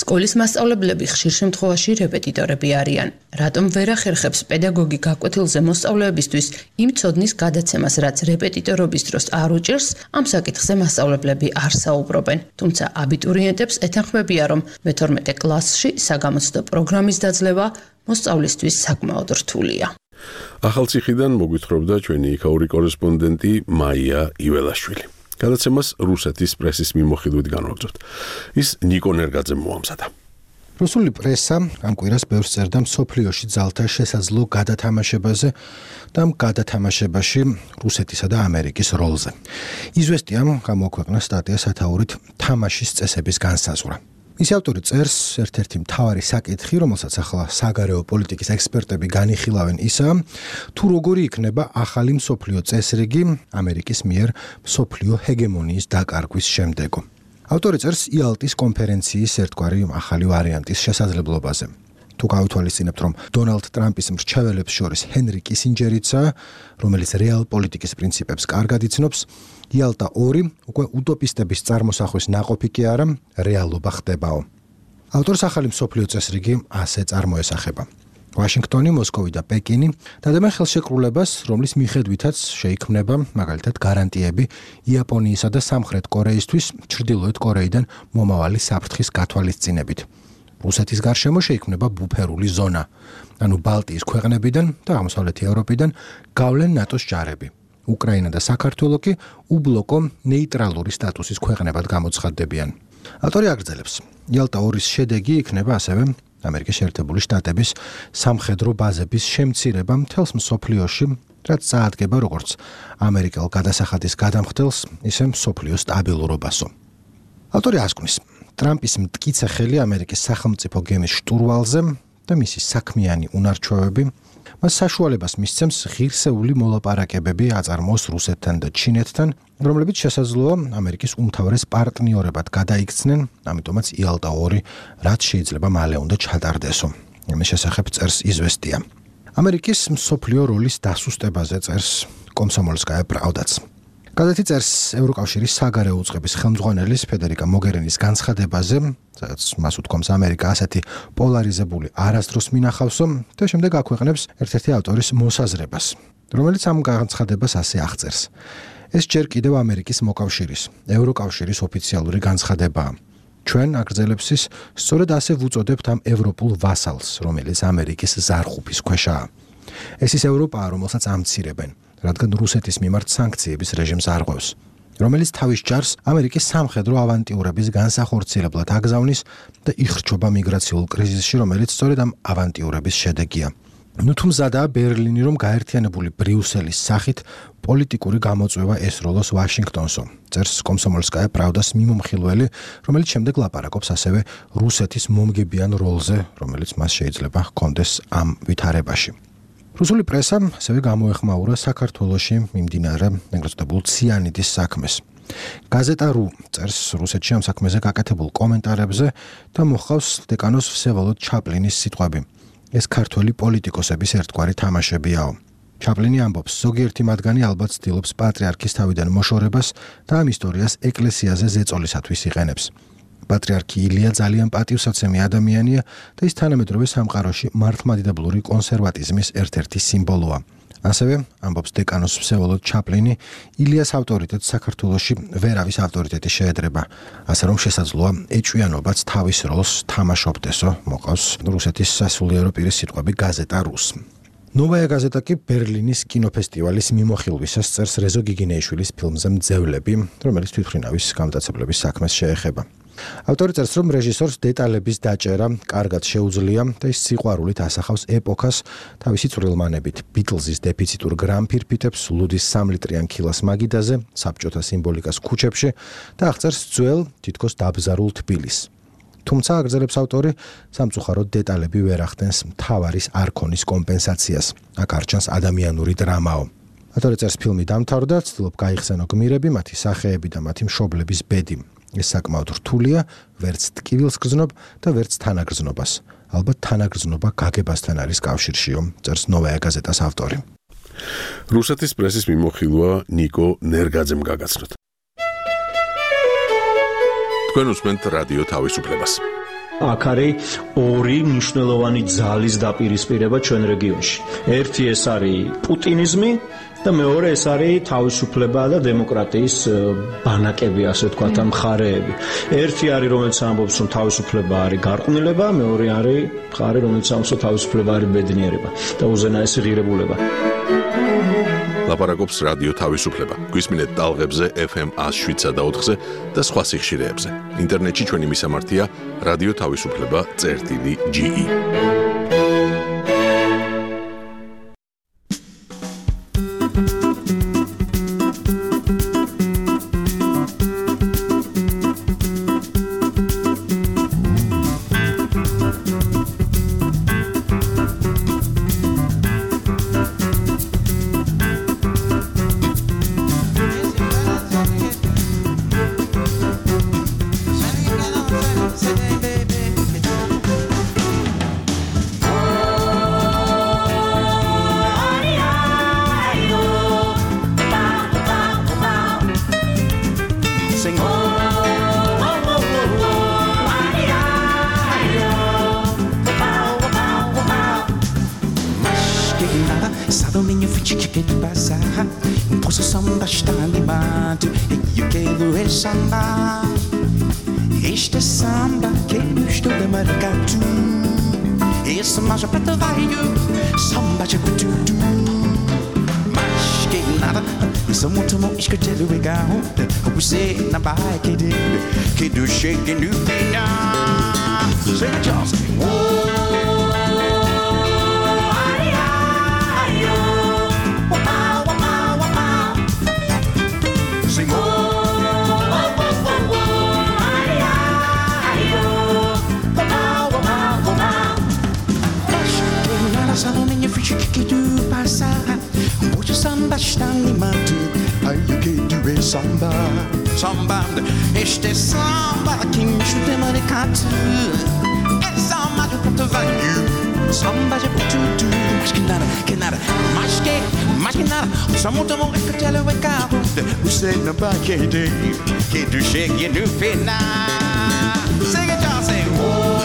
სკოლის მასწავლებლები ხშირ შემთხვევაში რეპეტიტორები არიან. Რატომ ვერ ახერხებს პედაგოგი გაკვეთილზე მოსწავლეებისთვის იმ ცოდნის გადაცემას, რაც რეპეტიტორობის დროს არ უჭირს, ამ საკითხზე მასწავლებლები არ საუბრობენ. Თუმცა აბიტურიენტებს ეთანხმებია, რომ მეთორმეტე კლასში საგამოცდო პროგრამის დაძლევა მოსწავლისთვის საკმაოდ რთულია. ახალციხიდან მოგვითხრობდა ჩვენი იქაური კორესპონდენტი მაია იველაშვილი. გადაცემას რუსეთის პრესის მიმოხილვით განვაგრძობთ. ის ნიკო ნერგაძემ მოამზადა. რუსული პრესა ამ კვირას ბევრს წერდა მსოფლიოში ძალთა შესაძლო გადათამაშებაზე და ამ გადათამაშებაში რუსეთისა და ამერიკის როლზე. იზვესტიამ გამოაქვეყნა სტატია სათაურით თამაშის წესების განსაზღვრა. მისი ავტორი წერს, ერთ-ერთი მთავარი საკითხი, რომელსაც ახლა საგარეო პოლიტიკის ექსპერტები განიხილავენ, ისაა, თუ როგორი იქნება ახალი მსოფლიო წესრიგი ამერიკის მიერ მსოფლიო ჰეგემონიის დაკარგვის შემდეგო. ავტორი წერს იალტის კონფერენციის ერთგვარი ახალი ვარიანტის შესაძლებლობაზე. თუ გავითვალისწინებთ, რომ დონალდ ტრამპის მრჩეველებს შორის ჰენრი კისინჯერიცაა, რომელიც რეალ პოლიტიკის პრინციპებს კარგად იცნობს, იალტა ორი უკვე უტოპისტების წარმოსახვის ნაყოფი კი არა, რეალობა ხდებაო. ავტორს ახალი მსოფლიო წესრიგი ასე წარმოესახება. ვაშინგტონი, მოსკოვი და პეკინი დადებენ ხელშეკრულებას, რომლის მიხედვითაც შეიქმნება მაგალითად გარანტიები იაპონიისა და სამხრეთ კორეისთვის ჩრდილოეთ კორეიდან მომავალი საფრთხის გათვალისწინებით. რუსეთის გარშემო შეიქმნება ბუფერული ზონა, ანუ ბალტიის ქვეყნებიდან და აღმოსავლეთი ევროპიდან გავლენ ნატოს ჯარები. უკრაინა და საქართველო კი უბლოკო ნეიტრალური სტატუსის ქვეყნებად გამოცხადდებიან. ავტორი აგრძელებს, იალტა ორის შედეგი იქნება ასევე ამერიკის შეერთებული შტატების სამხედრო ბაზების შემცირება მთელს მსოფლიოში, რაც წაადგება როგორც ამერიკელ გადასახადის გადამხდელს, ისე მსოფლიო სტაბილურობასო. ავტორი ასკვნის, ტრამპის მტკიცე ხელი ამერიკის სახელმწიფო გემის შტურვალზე და მისი საქმიანი უნარჩვევები მას საშუალებას მისცემს ღირსეული მოლაპარაკებები აწარმოოს რუსეთთან და ჩინეთთან, რომლებიც შესაძლოა ამერიკის უმთავრეს პარტნიორებად გადაიქცნენ, ამიტომაც იალტა ორი რაც შეიძლება მალე უნდა ჩატარდესო. ამის შესახებ წერს იზვესტია. ამერიკის მსოფლიო როლის დასუსტებაზე წერს კომსომოლსკაია პრავდაც. გაზეთი წერს ევროკავშირის საგარეო უწყების ხელმძღვანელის ფედერიკა მოგერინის განცხადებაზე, სადაც მას უთქვამს ამერიკა ასეთი პოლარიზებული არასდროს მინახავსო და შემდეგ აქვეყნებს ერთ-ერთი ავტორის მოსაზრებას, რომელიც ამ განცხადებას ასე აღწერს. ეს ჯერ კიდევ ამერიკის მოკავშირის, ევროკავშირის ოფიციალური განცხადებაა. ჩვენ აგრძელებს ის, სწორედ ასე ვუწოდებთ ამ ევროპულ ვასალს, რომელიც ამერიკის ზარხუფის ქვეშაა. ეს ის ევროპაა, რომელსაც ამცირებენ, რადგან რუსეთის მიმართ სანქციების რეჟიმს არღვევს, რომელიც თავის ჯარს ამერიკის სამხედრო ავანტიურების განსახორციელებლად აგზავნის და იხრჩობა მიგრაციულ კრიზისში, რომელიც სწორედ ამ ავანტიურების შედეგია. ნუ თუ მზადაა ბერლინი, რომ გაერთიანებული ბრიუსელის სახით პოლიტიკური გამოწვევა ესროლოს ვაშინგტონსო, წერს კომსომოლსკაია პრავდას მიმომხილველი, რომელიც შემდეგ ლაპარაკობს ასევე რუსეთის მომგებიან როლზე, რომელიც მას შეიძლება ჰქონდეს ამ ვითარებაში. რუსული პრესამ ასევე გამოეხმაურა საქართველოში მიმდინარე ეგრეთ წოდებულ ციანიდის საქმეს. გაზეტა რუ წერს რუსეთში ამ საქმეზე გაკეთებულ კომენტარებზე და მოჰყავს დეკანოს ვსევოლოდ ჩაპლინის სიტყვები. ეს ქართველი პოლიტიკოსების ერთგვარი თამაშებიაო. ჩაპლინი ამბობს, ზოგიერთი მათგანი ალბათ ცდილობს პატრიარქის თავიდან მოშორებას და ამ ისტორიას ეკლესიაზე ზეწოლისათვის იყენებს. პატრიარქი ილია ძალიან პატივსაცემი ადამიანია და ის თანამედროვე სამყაროში მართლმადიდებლური კონსერვატიზმის ერთ-ერთი სიმბოლოა. ასევე, ამბობს დეკანოს ვსევოლოდ ჩაპლინი, ილიას ავტორიტეტს საქართველოში ვერავის ავტორიტეტი შეედრება, ასე რომ შესაძლოა ეჭვიანობაც თავის როლს თამაშობდესო, მოყავს რუსეთის სასულიერო პირის სიტყვები გაზეტა რუს. ნოვაია გაზეტა კი ბერლინის კინოფესტივალის მიმოხილვისას წერს რეზო გიგინეიშვილის ფილმზე მძევლები, რომელიც თვითმფრინავის გამტაცებლების საქმეს შეეხება. ავტორი წერს, რომ რეჟისორს დეტალების დაჭერა კარგად შეუძლია და ის სიყვარულით ასახავს ეპოქას თავისი წვრილმანებით, ბიტლზის დეფიციტურ გრამფირფიტებს, ლუდის სამლიტრიან ქილას მაგიდაზე, საბჭოთა სიმბოლიკას ქუჩებში და აღწერს ძველ, თითქოს დაბზარულ თბილისს. თუმცა აგრძელებს ავტორი, სამწუხაროდ დეტალები ვერ ახდენს მთავარის არქონის კომპენსაციას. აქ არ ჩანს ადამიანური დრამაო. ავტორი წერს, ფილმი დამთავრდა, ცდილობ გაიხსენო გმირები, მათი სახეები და მათი მშობლების ბედი. ეს საკმაოდ რთულია, ვერც ტკივილს გრძნობ და ვერც თანაგრძნობას. ალბათ თანაგრძნობა გაგებასთან არის კავშირშიო, წერს ნოვაია გაზეტას ავტორი. რუსეთის პრესის მიმოხილვა ნიკო ნერგაძემ გაგაცნოთ. თქვენ უსმენთ რადიო თავისუფლებას. აქ არის ორი მნიშვნელოვანი ძალის დაპირისპირება ჩვენ რეგიონში. ერთი ეს არის პუტინიზმი და მეორე ეს არის თავისუფლება და დემოკრატიის ბანაკები, ასე ვთქვათ, ამ მხარეები. ერთი არის, რომელიც ამბობს, რომ თავისუფლება არის გარყვნილება, მეორე არის მხარე, რომელიც ამბობს, რომ თავისუფლება არის ბედნიერება და უზენაესი ღირებულება. ლაპარაკობს რადიო თავისუფლება. გვისმინეთ ტალღებზე ეფ ემ one oh seven და ოთხზე და სხვა სიხშირეებზე. ინტერნეტში ჩვენი მისამართია რადიო თავისუფლება წერტილი ჯი ი. Este samba que eu estou de maracatu. Esse mais para vai samba de tudo. Mas que nada, isso muito bom escutar o legal. Você na bike de que do shake no final. Say just que tu passa, hoje samba está animado. Aí eu quero samba, samba. Este samba que me chuta maricatu. É samba de puta value, samba de tudo. Mas que nada, que nada, mas que, mas que nada. Só muito bom que te levo carro. Você não vai querer que tu chegue no final. Sing it, just say oh.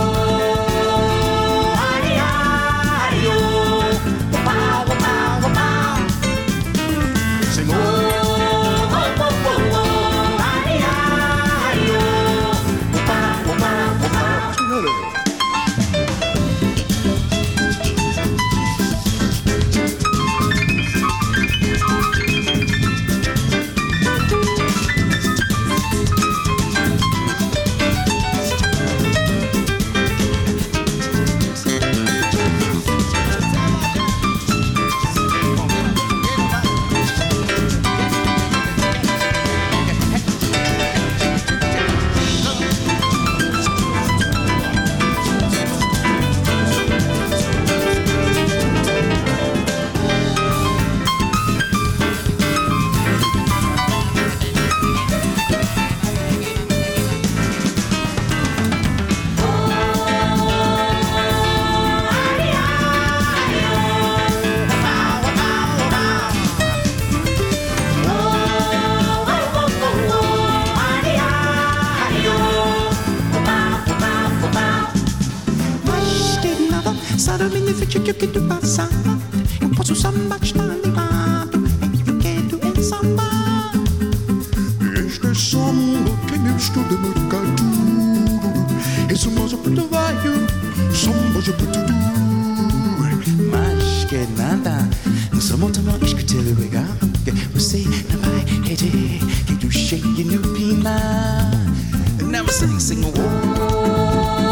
Eu quero passar, eu posso samba estar animado. Eu quero é samba. Este samba que me estou de mercado. Esse moço preto vai, samba de tudo. Mas que nada, só monta uma vez que te legal. Você não vai querer que tu chegue no final. Never sing, sing, oh.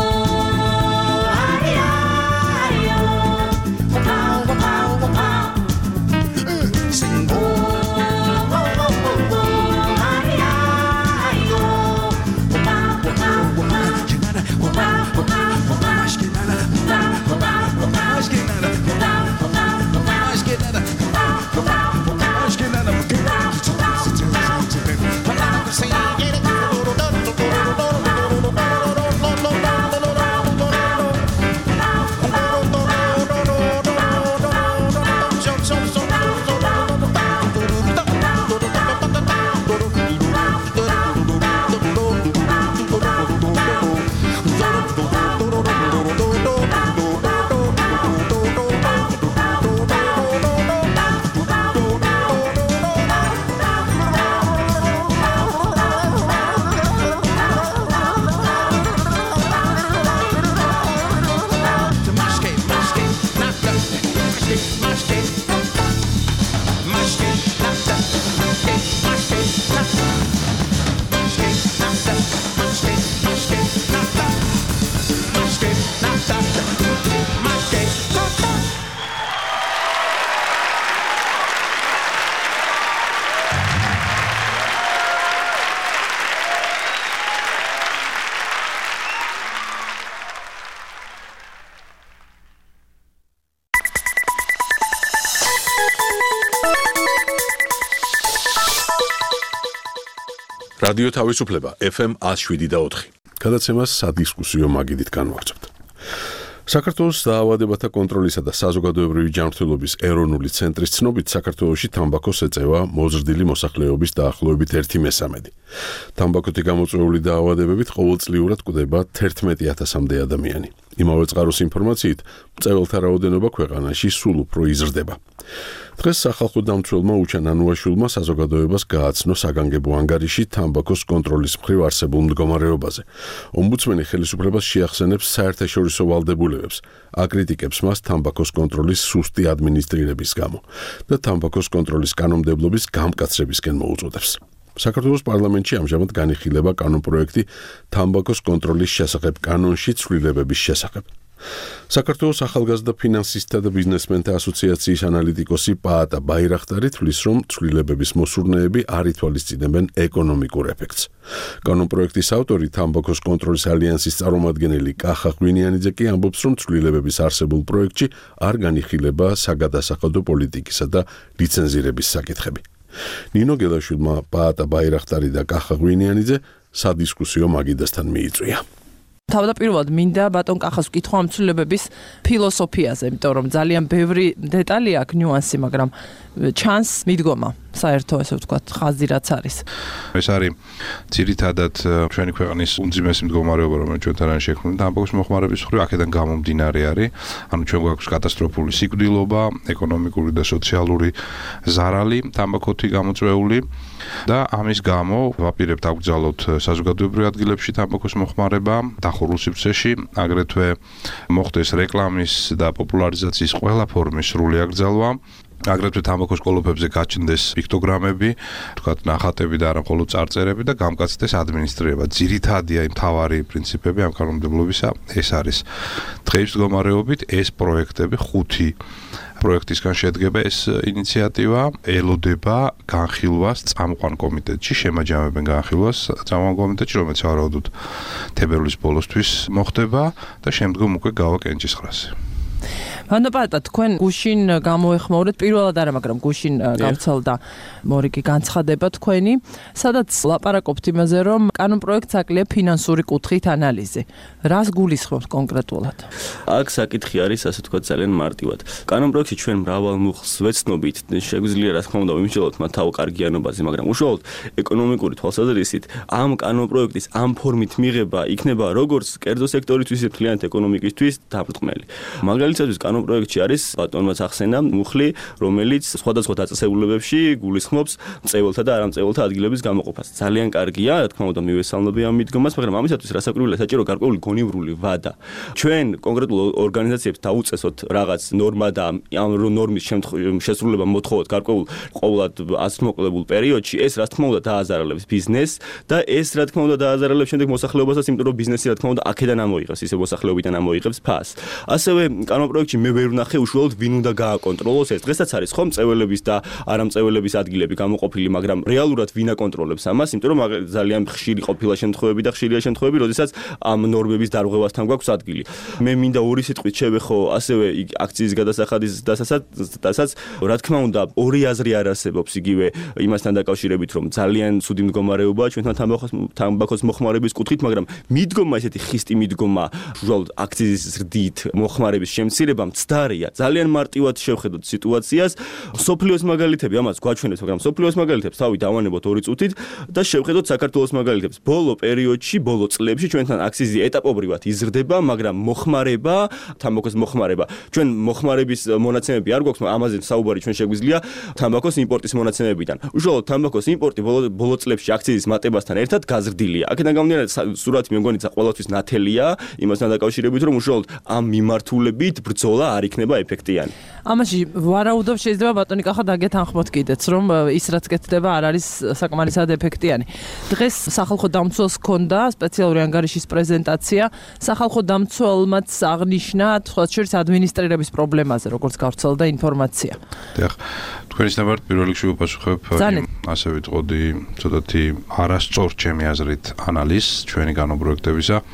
რადიო თავისუფლება ეფ ემ one oh seven და four. გადაცემას სადისკუსიო მაგიდით განვაგრძობთ. საქართველოს დაავადებათა კონტროლისა და საზოგადოებრივი ჯანმრთელობის ეროვნული ცენტრის ცნობით საქართველოში თამბაქოს ეწევა მოზრდილი მოსახლეობის დაახლოებით ერთი მესამედი. თამბაქოთი გამოწვეული დაავადებებით ყოველწლიურად კვდება თერთმეტი ათასამდე ადამიანი. იმავე წყაროს ინფორმაციით, მწვერვალთა რაოდენობა ქვეყანაში სულ უფრო იზრდება. დღეს სახალხო დამცველმა უჩან ანუაშვილმა საზოგადოებას გააცნო საგანგებო ანგარიში თამბაქოს კონტროლის მხრივ არსებულ მდგომარეობაზე. ომბუდსმენი ხელისუფლებას შეახსენებს საერთაშორისო ვალდებულებებს, აკრიტიკებს მას თამბაქოს კონტროლის სუსტი ადმინისტრირების გამო და თამბაქოს კონტროლის კანონმდებლობის გამკაცრებისკენ მოუწოდებს. საქართველოს პარლამენტში ამჟამად განიხილება კანონპროექტი თამბაქოს კონტროლის შესახებ კანონში ცვლილებების შესახებ. საქართველოს ახალგაზრდა ფინანსისტთა და ბიზნესმენთა ასოციაციის ანალიტიკოსი პაატა ბაირახტარი თვლის, რომ ცვლილებების მოსურნეები არ ითვალისწინებენ ეკონომიკურ ეფექტს. კანონპროექტის ავტორი თამბაქოს კონტროლის ალიანსის წარმომადგენელი კახა ღვინიანიძე კი ამბობს, რომ ცვლილებების არსებულ პროექტში არ განიხილება საგადასახადო პოლიტიკისა და ლიცენზირების საკითხები. ნინო გელაშვილმა პაატა ბაირახტარი და კახა ღვინიანიძე სადისკუსიო მაგიდასთან მიიწვია. თავდაპირველად მინდა ბატონ კახას ვკითხო ამ ცვლილებების ფილოსოფიაზე, იმიტომ რომ ძალიან ბევრი დეტალი აქვს, ნიუანსი, მაგრამ ჩანს მიდგომა საერთო, ესე ვთქვათ, ხაზი რაც არის. ეს არის ძირითადად ჩვენი ქვეყნის უმძიმესი მდგომარეობა, რომელიც ჩვენთან შექმნილი თამბაქოს მოხმარების მხრივ, აქედან გამომდინარე არის. ანუ ჩვენ გვაქვს კატასტროფული სიკვდილობა, ეკონომიკური და სოციალური ზარალი თამბაქოთი გამოწვეული და ამის გამო ვაპირებთ აკრძალოთ საზოგადოებრივ ადგილებში თამბაქოს მოხმარება დახურულ სივრცეში, აგრეთვე მოხდეს რეკლამის და პოპულარიზაციის ყველა ფორმის სრული აკრძალვა. აგრეთვე თამბაქოს კოლოფებზე გაჩნდეს პიქტოგრამები, თქვათ ნახატები და არა მხოლოდ წარწერები და გამკაცდეს ადმინისტრირება. ძირითადია იმ მთავარი პრინციპები ამ კანონმდებლობისა ეს არის. დღეის მდგომარეობით ეს პროექტები ხუთი პროექტისგან შედგება ეს ინიციატივა, ელოდება განხილვას წამყვან კომიტეტში, შემაჯამებენ განხილვას წამყვან კომიტეტში, რომელიც ვარაუდობთ თებერვლის ბოლოსთვის მოხდება და შემდგომ უკვე გავა კენჭისყრაზე. ვანდაპატა, თქვენ გუშინ გამოეხმაურეთ, პირველად არა, მაგრამ გუშინ გავრცელდა მორიგი განცხადება თქვენი, სადაც ლაპარაკობთ იმაზე, რომ კანონპროექტს აკლია ფინანსური კუთხით ანალიზი. რას გულისხმობთ კონკრეტულად? აქ საკითხი არის, ასე ვთქვათ, ძალიან მარტივად. კანონპროექტში ჩვენ მრავალ მუხლს ვეცნობით, შეგვიძლია რა თქმა უნდა ვიმსჯელოთ მათ თავ კარგიანობაზე, მაგრამ უშუალოდ ეკონომიკური თვალსაზრისით ამ კანონპროექტის ამ ფორმით მიღება იქნება როგორც კერძო სექტორისთვის, მთლიანად ეკონომიკისთვის დამრტყმელი. მაგალითად, კანონპროექტში არის ბატონმაც ახსენა მუხლი, რომელიც სხვადასხვა დაწესებულებებში გულისხმობს მწვერვალთა და არამწვერვალთა ადგილების გამოყოფას. ძალიან კარგია, რა თქმა უნდა, მივესალმები ამ მიდგომას, მაგრამ ამისათვის რასაკვირველია, საჭირო გარკვეული გონივრული ვადა. ჩვენ კონკრეტულ ორგანიზაციებს დაუწესოთ რაღაც ნორმა და ამ ნორმის შესრულება მოთხოვოთ გარკვეულ ყოველად ასმოყლებულ პერიოდში, ეს რა თქმა უნდა დააზარალებს ბიზნესს და ეს რა თქმა უნდა დააზარალებს შემდეგ მოსახლეობასაც, იმიტომ რომ ბიზნესი რა თქმა უნდა აქედან ამოიღებს, ისე მოსახლეობიდან ამოიღებს ფასს. ასევე კანონპროექტში მე ვერ ვნახე უშუალოდ ვინ უნდა გააკონტროლოს ეს. დღესაც არის ხომ მწვერვალების და არამწვერვალების ადგილები გამოყოფილი, მაგრამ რეალურად ვინ აკონტროლებს ამას, იმიტომ რომ ძალიან ხშირი ყოფილა შემთხვევები და ხშირია შემთხვევები, როდესაც ამ ნორმების დარღვევასთან გვაქვს ადგილი. მე მინდა ორი სიტყვით შევეხო ასევე აქციის გადასახადის დასაცაც, რა თქმა უნდა, ორი აზრი არ არსებობს იგივე იმასთან დაკავშირებით, რომ ძალიან ცუდი მდგომარეობაა ჩვენთან თამბაქოს თამბაქოს მოხმარების კუთხით, მაგრამ მიდგომა ესეთი ხისტი მიდგომა უშუალოდ აქციის ზრდით მოხმარების შემცირება მცდარია. ძალიან მარტივად შევხედოთ სიტუაციას. სოფლიოს მაგალითები ამას გვაჩვენებს, მაგრამ სოფლიოს მაგალითებს თავი დავანებოთ ორი წუთით და შევხედოთ საქართველოს მაგალითებს. ბოლო პერიოდში, ბოლო წლებში ჩვენთან აქციზი ეტაპობრივად იზრდება, მაგრამ მოხმარება, თამბაქოს მოხმარება. ჩვენ მოხმარების მონაცემები არ გვაქვს, ამაზე საუბარი ჩვენ შეგვიძლია თამბაქოს იმპორტის მონაცემებიდან. უშუალოდ თამბაქოს იმპორტი ბოლო ბოლო წლებში აქციზის მატებასთან ერთად გაზრდილია. აქედან გამომდინარე, სურათი მე მგონი ყველასთვის ნათელია, იმასთან დაკავშირებით, რომ უშუალოდ ამ მიმართულებით ბრძოლა არ იქნება ეფექტიანი. ამაში ვარაუდობ შეიძლება ბატონი კახა დაგეთანხმოთ კიდეც, რომ ის რაც კეთდება არ არის საკმარისად ეფექტიანი. დღეს სახალხო დამცველს ჰქონდა სპეციალური ანგარიშის პრეზენტაცია. სახალხო დამცველმაც აღნიშნა თქვათ შორის ადმინისტრირების პრობლემაზე, როგორც გავრცელდა ინფორმაცია. დიახ, თქვენის ნაბართ პირველ რიგში ვუპასუხებ, ასე ვიტყოდი, ცოტათი არასწორ ჩემი აზრით ანალიზს ჩვენი კანონპროექტებისა.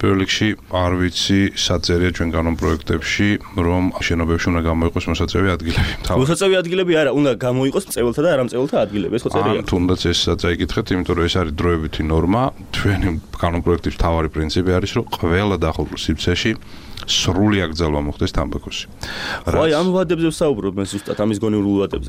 პირველ რიგში არ ვიცი საწერია ჩვენ კანონპროექტებში, რომ შენობებში უნდა გამოიყოს მოსაწევი ადგილები. მოსაწევი ადგილები არა, უნდა გამოიყოს მწეველთა და არამწეველთა ადგილები, ეს ხო წერია? ან თუნდაც ესაც წაიკითხეთ, იმიტომ რომ ეს არის დროებითი ნორმა. ჩვენი კანონპროექტის მთავარი პრინციპი არის, რომ ყველა დახოვებულ სივრცეში სრული აკრძალვა მოხდეს თამბაქოსი. ხო, აი ამ ვადებზე ვსაუბრობ მე ზუსტად ამის გონივრულ ვადებზე.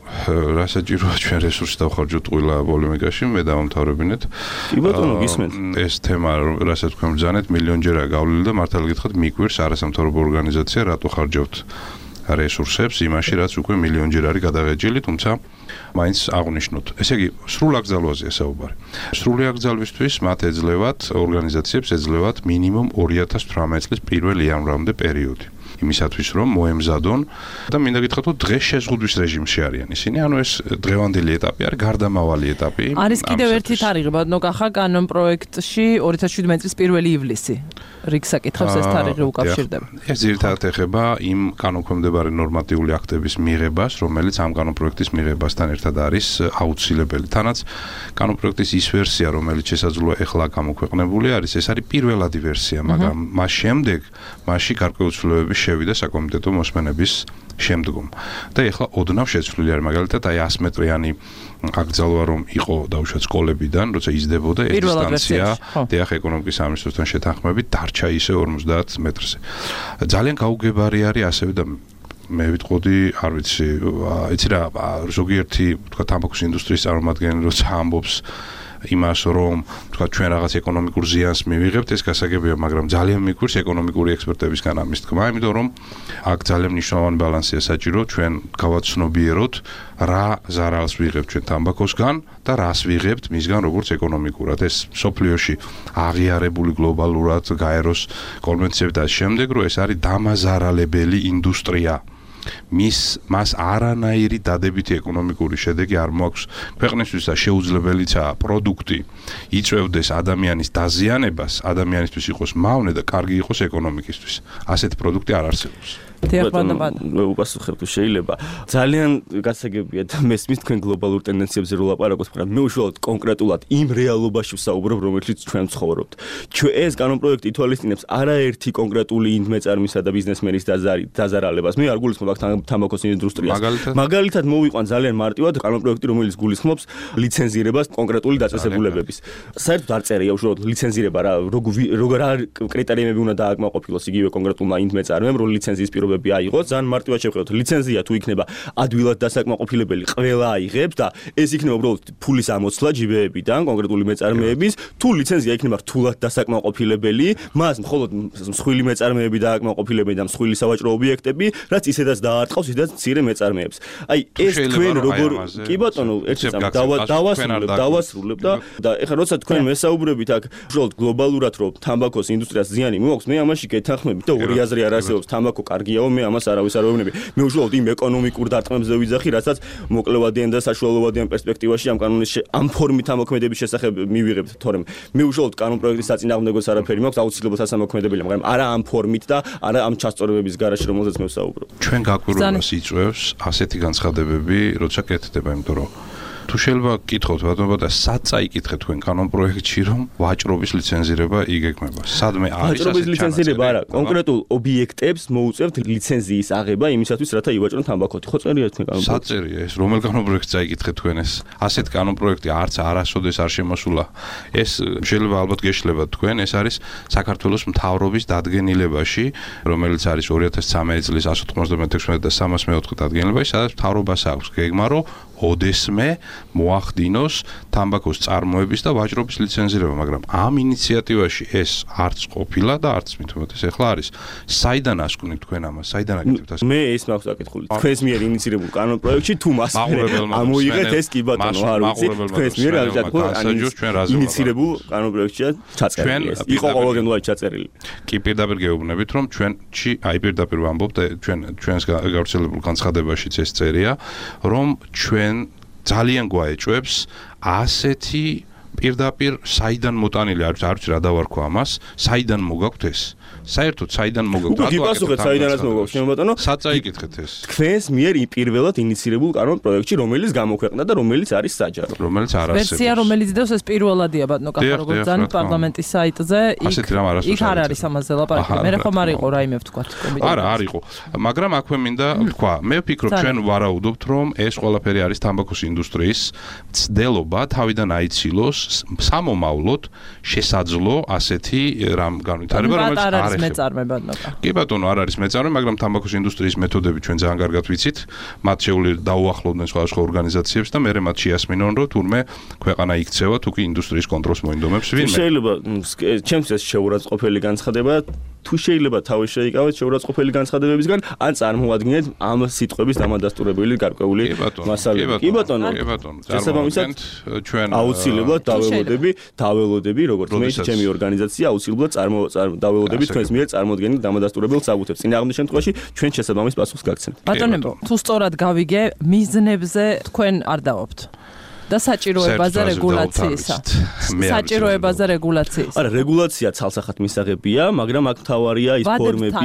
რა საჭიროა ჩვენ რესურსს დავხარჯოთ ყველა პოლემიკაში, მე დავამთავრებინეთ. კი ბატონო, გისმენთ. ეს თემა, რასაც თქვენ ბრძანეთ, მილიონჯერაა გავლილი და მართალი გითხრათ, მიგვირს არასამთავრობო ორგანიზაცია, რატო ხარჯავთ რესურსებს იმაში, რაც უკვე მილიონჯერ არის გადაღეჭილი, თუმცა მაინც აღვნიშნოთ. ესე იგი, სრულ აკრძალვაზეა საუბარი. სრული აკრძალვისთვის მათ ეძლევათ ორგანიზაციებს ეძლევათ მინიმუმ ორი ათას თვრამეტი წლის პირველ იანვრამდე პერიოდი. იმისათვის რომ მოემზადონ და მინდა გითხრათ რომ დღეს შეზღუდვის რეჟიმში არიან ისინი, ანუ ეს დღევანდელი ეტაპი არის გარდამავალი ეტაპი. არის კიდევ ერთი თარიღი, ბატონო კახა, კანონპროექტში ორი ათას შვიდმეტი წლის პირველი ივლისი. რიგ საკითხებს ეს თარიღი უკავშირდება. ეს ძირითადად ეხება იმ კანონქვემდებარე ნორმატიული აქტების მიღებას, რომელიც ამ კანონპროექტის მიღებასთან ერთად არის აუცილებელი. თანაც კანონპროექტის ის ვერსია, რომელიც შესაძლოა ეხლა გამოქვეყნებული არის, ეს არის პირველადი ვერსია, მაგრამ მას შემდეგ მასში გარკვეული ცვლილებები შევიდა საკომიტეტო მოსმენების შემდგომ. და ეხლა ოდნავ შეცვლილი არის, მაგალითად, აი ას მეტრიანი აკრძალვა რომ იყო დაუშვათ სკოლებიდან, როცა იზრდებოდა ეს დისტანცია, დიახ, ეკონომიკის სამინისტროსთან შეთანხმებით დარჩა ისე ორმოცდაათ მეტრზე. ძალიან გაუგებარი არის ასევე და მე ვიტყოდი, არ ვიცი, იცი რა, ზოგიერთი, თქვა, თამბაქოს ინდუსტრიის წარმომადგენელი როცა ამბობს იმას, რომ თქვა ჩვენ რაღაც ეკონომიკურ ზიანს მივიღებთ, ეს გასაგებია, მაგრამ ძალიან მიგვირს ეკონომიკური ექსპერტებისგან ამის თქმა, იმიტომ რომ აქ ძალიან მნიშვნელოვანი ბალანსია საჭირო, ჩვენ გავაცნობიეროთ რა ზარალს ვიღებთ ჩვენ თამბაქოსგან და რას ვიღებთ მისგან როგორც ეკონომიკურად. ეს სოფლიოში აღიარებული გლობალურად გაეროს კონვენციები და შემდეგ, რომ ეს არის დამაზარალებელი ინდუსტრია. მის მას არანაირი დადებითი ეკონომიკური შედეგი არ მოაქვს ქვეყნისთვის და შეუძლებელიცაა პროდუქტი იწვევდეს ადამიანის დაზიანებას, ადამიანისთვის იყოს მავნე და კარგი იყოს ეკონომიკისთვის. ასეთი პროდუქტი არ არსებობს. მე უპასუხებ თუ შეიძლება. ძალიან გასაგებია და მესმის თქვენ გლობალურ ტენდენციებზე რო ლაპარაკობთ, მაგრამ მე უშუალოდ კონკრეტულად იმ რეალობაში ვსაუბრობ, რომელშიც ჩვენ ვცხოვრობთ. ჩვენ ეს კანონპროექტი ითვალისწინებს არაერთი კონკრეტული ინდმეწარმისა და ბიზნესმენის დაზარალებას. მე არ გულისხმობ აქ თამბაქოს ინდუსტრიას. მაგალითად მოვიყვან ძალიან მარტივად კანონპროექტი, რომელიც გულისხმობს ლიცენზირებას კონკრეტული დაწესებულებების. საერთოდ არ წერია უშუალოდ ლიცენზირება რა, როგორ რა კრიტერიუმები უნდა დააკმაყოფილოს იგივე კონკრეტულმა ინდმეწარმემ, რომ ლიცენზიის აიღოს, ძალიან მარტივად შევხედოთ. ლიცენზია თუ იქნება ადვილად დასაკმაყოფილებელი, ყველა აიღებს და ეს იქნება უბრალოდ ფულის ამოცვლა ჯიბეებიდან, კონკრეტული მეწარმეების, თუ ლიცენზია იქნება რთულად დასაკმაყოფილებელი, მას მხოლოდ მსხვილი მეწარმეები დააკმაყოფილებენ და მსხვილი სავაჭრო ობიექტები, რაც ისედაც დაარტყავს ისედაც მცირე მეწარმეებს. აი ეს თქვენ როგორ კი ბატონო, ერთი წამი დავასრულებ, დავასრულებ და და ეხლა როცა თქვენ მესაუბრებით აქ უბრალოდ გლობალურად რომ თამბაქოს ინდუსტრიას ზიანი მოაქვს, მე ამაში გეთანხმებით და ორი აზრი არ არსებობს. თამბაქო კარგია, მე ამას არავის არ ვეუბნები. მე უშუალოდ იმ ეკონომიკურ დარტყმებზე ვიძახი, რასაც მოკლევადიან და საშუალოვადიან პერსპექტივაში ამ კანონის ამ ფორმით ამოქმედების შესახებ მივიღებთ, თორემ მე უშუალოდ კანონპროექტის საწინააღმდეგოს არაფერი მაქვს, აუცილებლად სასამოქმედებელია, მაგრამ არა ამ ფორმით და არა ამ ჩასწორებების გარეშე, რომელზეც მე ვსაუბრობ. ჩვენ გაკვირვებას იწვევს ასეთი განცხადებები, როცა კეთდება, იმიტომ რომ თუ შეიძლება გკითხოთ ბატონო და სად წაიკითხეთ თქვენ კანონპროექტში რომ ვაჭრობის ლიცენზირება იგეგმება. სადმე არის ვაჭრობის ლიცენზირება არა, კონკრეტულ ობიექტებს მოუწევთ ლიცენზიის აღება იმისათვის, რათა ივაჭრონ თამბაქოთი. ხო წერია თქვენ კანონპროექტში? სად წერია ეს? რომელ კანონპროექტს წაიკითხეთ თქვენ ეს? ასეთ კანონპროექტი არც არასოდეს არ შემოსულა. ეს შეიძლება ალბათ გეშლებათ თქვენ, ეს არის საქართველოს მთავრობის დადგენილებაში, რომელიც არის ორი ათას ცხრამეტი წლის εκατს ოცდაათი და სამას მეოთხე დადგენილებაში, სადაც მთავრობას აქვს გეგმა, რომ ოდესმე მოახდინოს თამბაქოს წარმოების და ვაჭრობის ლიცენზირება, მაგრამ ამ ინიციატივაში ეს არც ყოფილა და არც მithumetes ეხლა არის. საიდან ასკვნით თქვენ ამას? საიდან აკეთებთ ასე? მე ეს მაქვს აკითხული. თქვენს მიერ ინიცირებულ კანონპროექტში თუ მას ამოიღეთ ეს კი ბატონო, არ ვიცი. თქვენს მიერ ინიცირებულ კანონპროექტშია ჩაწერილი ეს. იყო ყოველდღიურად ჩაწერილი. კი პირდაპირ გეუბნებით, რომ ჩვენში აი პირდაპირ ვამბობ და ჩვენ ჩვენს გავრცელებულ განცხადებაშიც ეს წერია, რომ ჩვენ ძალიან გვაეჭვებს ასეთი პირდაპირ საიდან მოტანილი არის, არ ვიცი რა დავარქვა ამას, საიდან მოგაქვთ ეს? საერთოდ საიდან მოგაქვთ? უკვე გიპასუხეთ საიდანაც მოგაქვთ, შემო ბატონო. საწაიკითხეთ ეს. თქვენს მიერ პირველად ინიციირებულ კანონ პროექტში, რომელიც გამოქვეყნდა და რომელიც არის საჯარო. რომელიც არ არსებობს. ვერსია, რომელიც დევს ეს პირველადია ბატონო კახა, როგორც ძალიან პარლამენტის საიტზე, იქ არ არის ამაზე ლაპარაკი. მე ხომ არ იყო რაიმე ვთქვათ კომიტეტი. არა, არ იყო. მაგრამ აქვე მინდა ვთქვა, მე ვფიქრობ, ჩვენ ვარაუდობთ, რომ ეს ყველაფერი არის თამბაქოს ინდუსტრიის ცდელობა თავიდან აიცილოს სამომავლოდ შესაძლო ასეთი რამ განვითარება, რომელიც არ არის მეწარმე ბატონო. კი ბატონო, არ არის მეწარმე, მაგრამ თამბაქოს ინდუსტრიის მეთოდები ჩვენ ძალიან კარგად ვიცით. მათ შეუძლია დაუახლოვდნენ სხვადასხვა ორგანიზაციებს და მერე მათ შეასმინონ, რომ თურმე ქვეყანა იქცევა თუ კი ინდუსტრიის კონტროლს მოინდომებს ვინმე. შეიძლება ჩემთვის შეურაცხყოფელი განცხადება თუ შეიძლება თავი შეიკავეთ შეურაცხყოფელი განცხადებებისგან, ან წარმოადგენთ ამ სიტყვების დამადასტურებელი გარკვეული მასალები. კი ბატონო, კი ბატონო. შესაბამისად ჩვენ აუცილებლად დაველოდები, დაველოდები, როგორც მე ჩემი ორგანიზაცია აუცილებლად დაველოდები თქვენს მიერ წარმოადგენილ დამადასტურებელ საბუთებს. წინააღმდეგ შემთხვევაში ჩვენ შესაბამის პასუხს გაგცემთ. ბატონებო, თუ სწორად გავიგე, მიზნებზე თქვენ არ დავობთ. და საჭიროებაზე რეგულაციისა. საჭიროებაზე რეგულაციის. არა, რეგულაცია ცალსახად მისაღებია, მაგრამ აქ მთავარია ის ფორმები.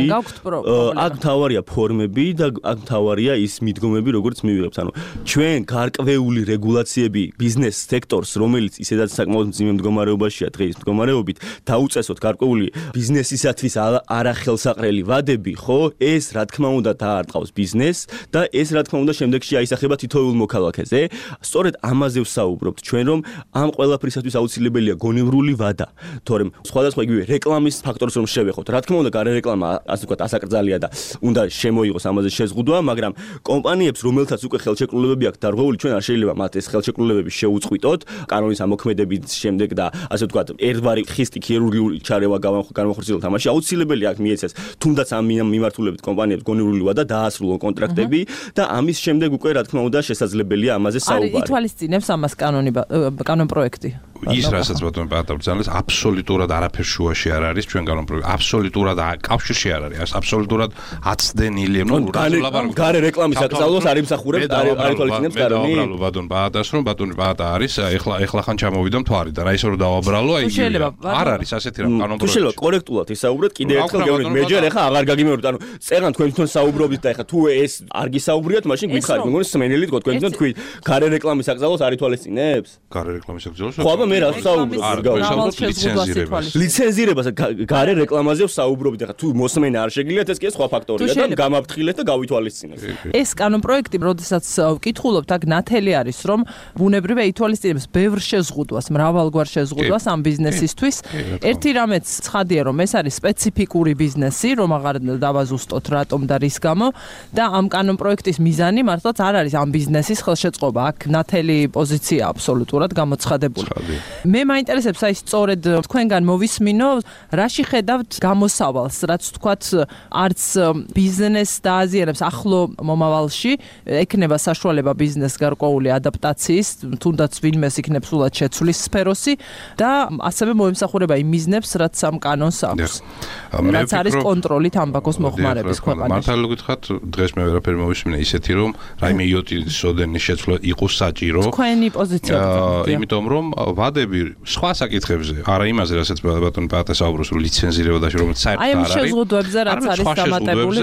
აქ მთავარია ფორმები და აქ მთავარია ის მიდგომები, როგორც მივიღებთ. ანუ ჩვენ გარკვეული რეგულაციები ბიზნეს სექტორს, რომელიც ისედაც საკმაოდ მძიმე მდგომარეობაშია დღეის მდგომარეობით, დაუწესოთ გარკვეული ბიზნესისათვის არახელსაყრელი ვადები, ხო? ეს რა თქმა უნდა დაარტყავს ბიზნესს და ეს რა თქმა უნდა შემდეგში აისახება თითოეულ მოქალაქეზე. სწორედ ამაზე ვსაუბრობთ ჩვენ, რომ ამ ყველაფრისათვის აუცილებელია გონივრული ვადა, თორემ სხვადასხვა იგივე რეკლამის ფაქტორს რომ შევეხოთ. რა თქმა უნდა, გარე რეკლამა, ასე ვთქვათ, ასაკრძალია და უნდა შემოიღოს ამაზე შეზღუდვა, მაგრამ კომპანიებს, რომელთაც უკვე ხელშეკრულებები აქვს დარღვეული, ჩვენ არ შეიძლება მათ ეს ხელშეკრულებები შეუწყვიტოთ კანონის ამოქმედების შემდეგ და ასე ვთქვათ, ერთგვარი ხისტი ქირურგიული ჩარევა განახორციელოთ ამაში. აუცილებელია აქ მიეცეს, თუნდაც ამ მიმართულებით კომპანიებს გონივრული ვადა დაასრულონ კონტრაქტები და ამის შემდეგ უკვე რა თქმა უნდა შესაძლებელია ამაზე საუბარი. ითვალისწინებს ამას კანონი კანონ პროექტი. ის რასაც ბატონო პატავრძალეს აბსოლუტურად არაფერ შუაში არ არის ჩვენ კანონ პროექტი. აბსოლუტურად კავშირში არ არის. აბსოლუტურად აცდენილი, ნუ გარე რეკლამის აკრძალვას არ იმსახურებს, არ ითვალისწინებს კანონი. დავაბრალო ბატონ პატას, რომ ბატონი პატა არის, ეხლა ეხლა ხან ჩამოვიდა მთვარიდან. აი ესე რომ დავაბრალო, აი არ არის ასეთი რამ კანონ პროექტი. თუ შეიძლება კორექტულად ისაუბროთ, კიდევ ერთხელ გეუბნებით, მე ჯერ ეხლა აღარ გაგიმეორებთ, ანუ წერან თქვენ თვითონ საუბრობთ და ეხლა თუ ეს არ გისაუბრიათ, მაშინ გითხარით, მეგონი სმენელი თქო თქვენ თვითონ თქვით, გარე რეკლამის აკრძალვას არ ითვალისწინებს? გარე რეკლამის აკრძალვას? ხო, აბა მე რა ვსაუბრობ? ლიცენზირებას. ლიცენზირებას გარე რეკლამაზე ვსაუბრობთ, ეხლა თუ მოსმენა არ შეგიძლიათ, ეს კი სხვა ფაქტორია და გამაფრთხილეთ და გავითვალისწინეთ. ეს კანონ პროექტი, როდესაც ვკითხულობთ, აქ ნათელი არის, რომ ბუნებრივია ითვალისწინებს ბევრ შეზღუდვას, მრავალგვარ შეზღუდვას ამ ბიზნესისთვის. ერთი რამეც ცხადია, რომ ეს არის სპეციფიკური ბიზნესი, რომ აღარ დავაზუსტოთ რატომ და რის გამო და ამ კანონ პროექტის მიზანი მართლაც არ არის ამ ბიზნესის ხელშეწყობა. აქ ნათელი პოზიცია აბსოლუტურად გამოცხადებული. მე მაინტერესებს აი სწორედ თქვენგან მოვისმინო, რაში ხედავთ გამოსავალს, რაც თქვათ არც ბიზნესს დააზიანებს ახლო მომავალში, ექნება საშუალება ბიზნეს გარკვეული ადაპტაციის, თუნდაც ვინმეს იქნებს სულად შეცვლის სფეროსი და ასევე მოემსახურება იმ მიზნებს, რაც ამ კანონს აქვს. რაც არის კონტროლი თამბაქოს მოხმარების ქვეყანაში. მართალი გითხრათ, დღეს მე ვერაფერი მოვისმინე ისეთი, რომ რაიმე იოტის სოდენის შეცვლა იყოს საჭირო. თქვენი პოზიცია. იმიტომ რომ ვადები სხვა საკითხებზე, არა იმაზე, რასაც ბატონი პატა საუბრობს, რომ ლიცენზირება და რომელიც საერთოდ არ არის. აი ამ შეზღუდვებზე, რაც არის დამატებული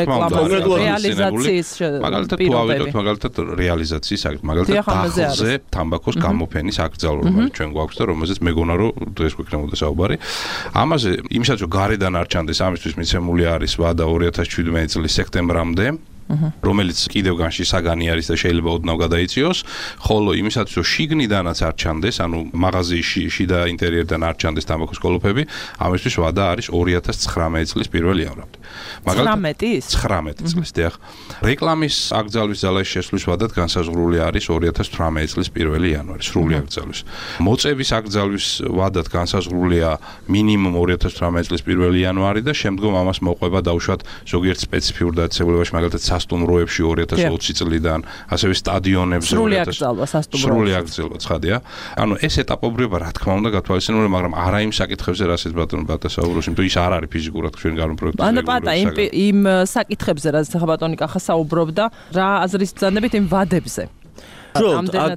რეალიზაციის მაგალითად თუ ავიდოთ მაგალითად რეალიზაციის საკითხი, მაგალითად დახზე თამბაქოს გამოფენის აკრძალვა, რომელიც ჩვენ გვაქვს და რომელზეც მეგონა რომ დღეს გვექნებოდა საუბარი. ამაზე იმისაც რომ გარედან არ ჩანდეს, ამისთვის მიცემული არის ვადა ორი ათას შვიდმეტი წლის სექტემბრამდე. რომელიც კიდევ განში საგანი არის და შეიძლება ოდნავ გადაიწიოს, ხოლო იმისაც რომ შიგნიდანაც არ ჩანდეს, ანუ მაღაზიაში შიდა ინტერიერიდან არ ჩანდეს თამბაქოს კოლოფები, ამისთვის ვადა არის ორი ათას ცხრამეტი წლის პირველი ივნისამდე. ცხრამეტი წლის დიახ. რეკლამის აკრძალვის ძალის შესვლის ვადად განსაზღვრული არის ორი ათას თვრამეტი წლის პირველი იანვარი, სრული აკრძალვის. მოწების აკრძალვის ვადად განსაზღვრულია მინიმუმ ორი ათას თვრამეტი წლის პირველი იანვარი და შემდგომ ამას მოყვება დაუშვათ ზოგიერთ სპეციფიურ დაწესებულებაში, მაგალითად სასტუმროებში ორი ათას ოცი წლიდან, ასევე სტადიონებზე სრული აკრძალვა სასტუმროებში. სრული აკრძალვა, ცხადია. ანუ ეს ეტაპობრივება რა თქმა უნდა გათვალისწინებული, მაგრამ არა იმ საკითხებზე, რასაც ბატონ პატა საუბრობს, იმიტომ ის არ არის ფიზიკურად ჩვენ კანონ პროექტზე. ანუ პატა იმ იმ საკითხებზე, რაც ახლა ბატონი კახა საუბრობდა, რა აზრის ბრძანებით იმ ვადებზე. ჟოლ, აქ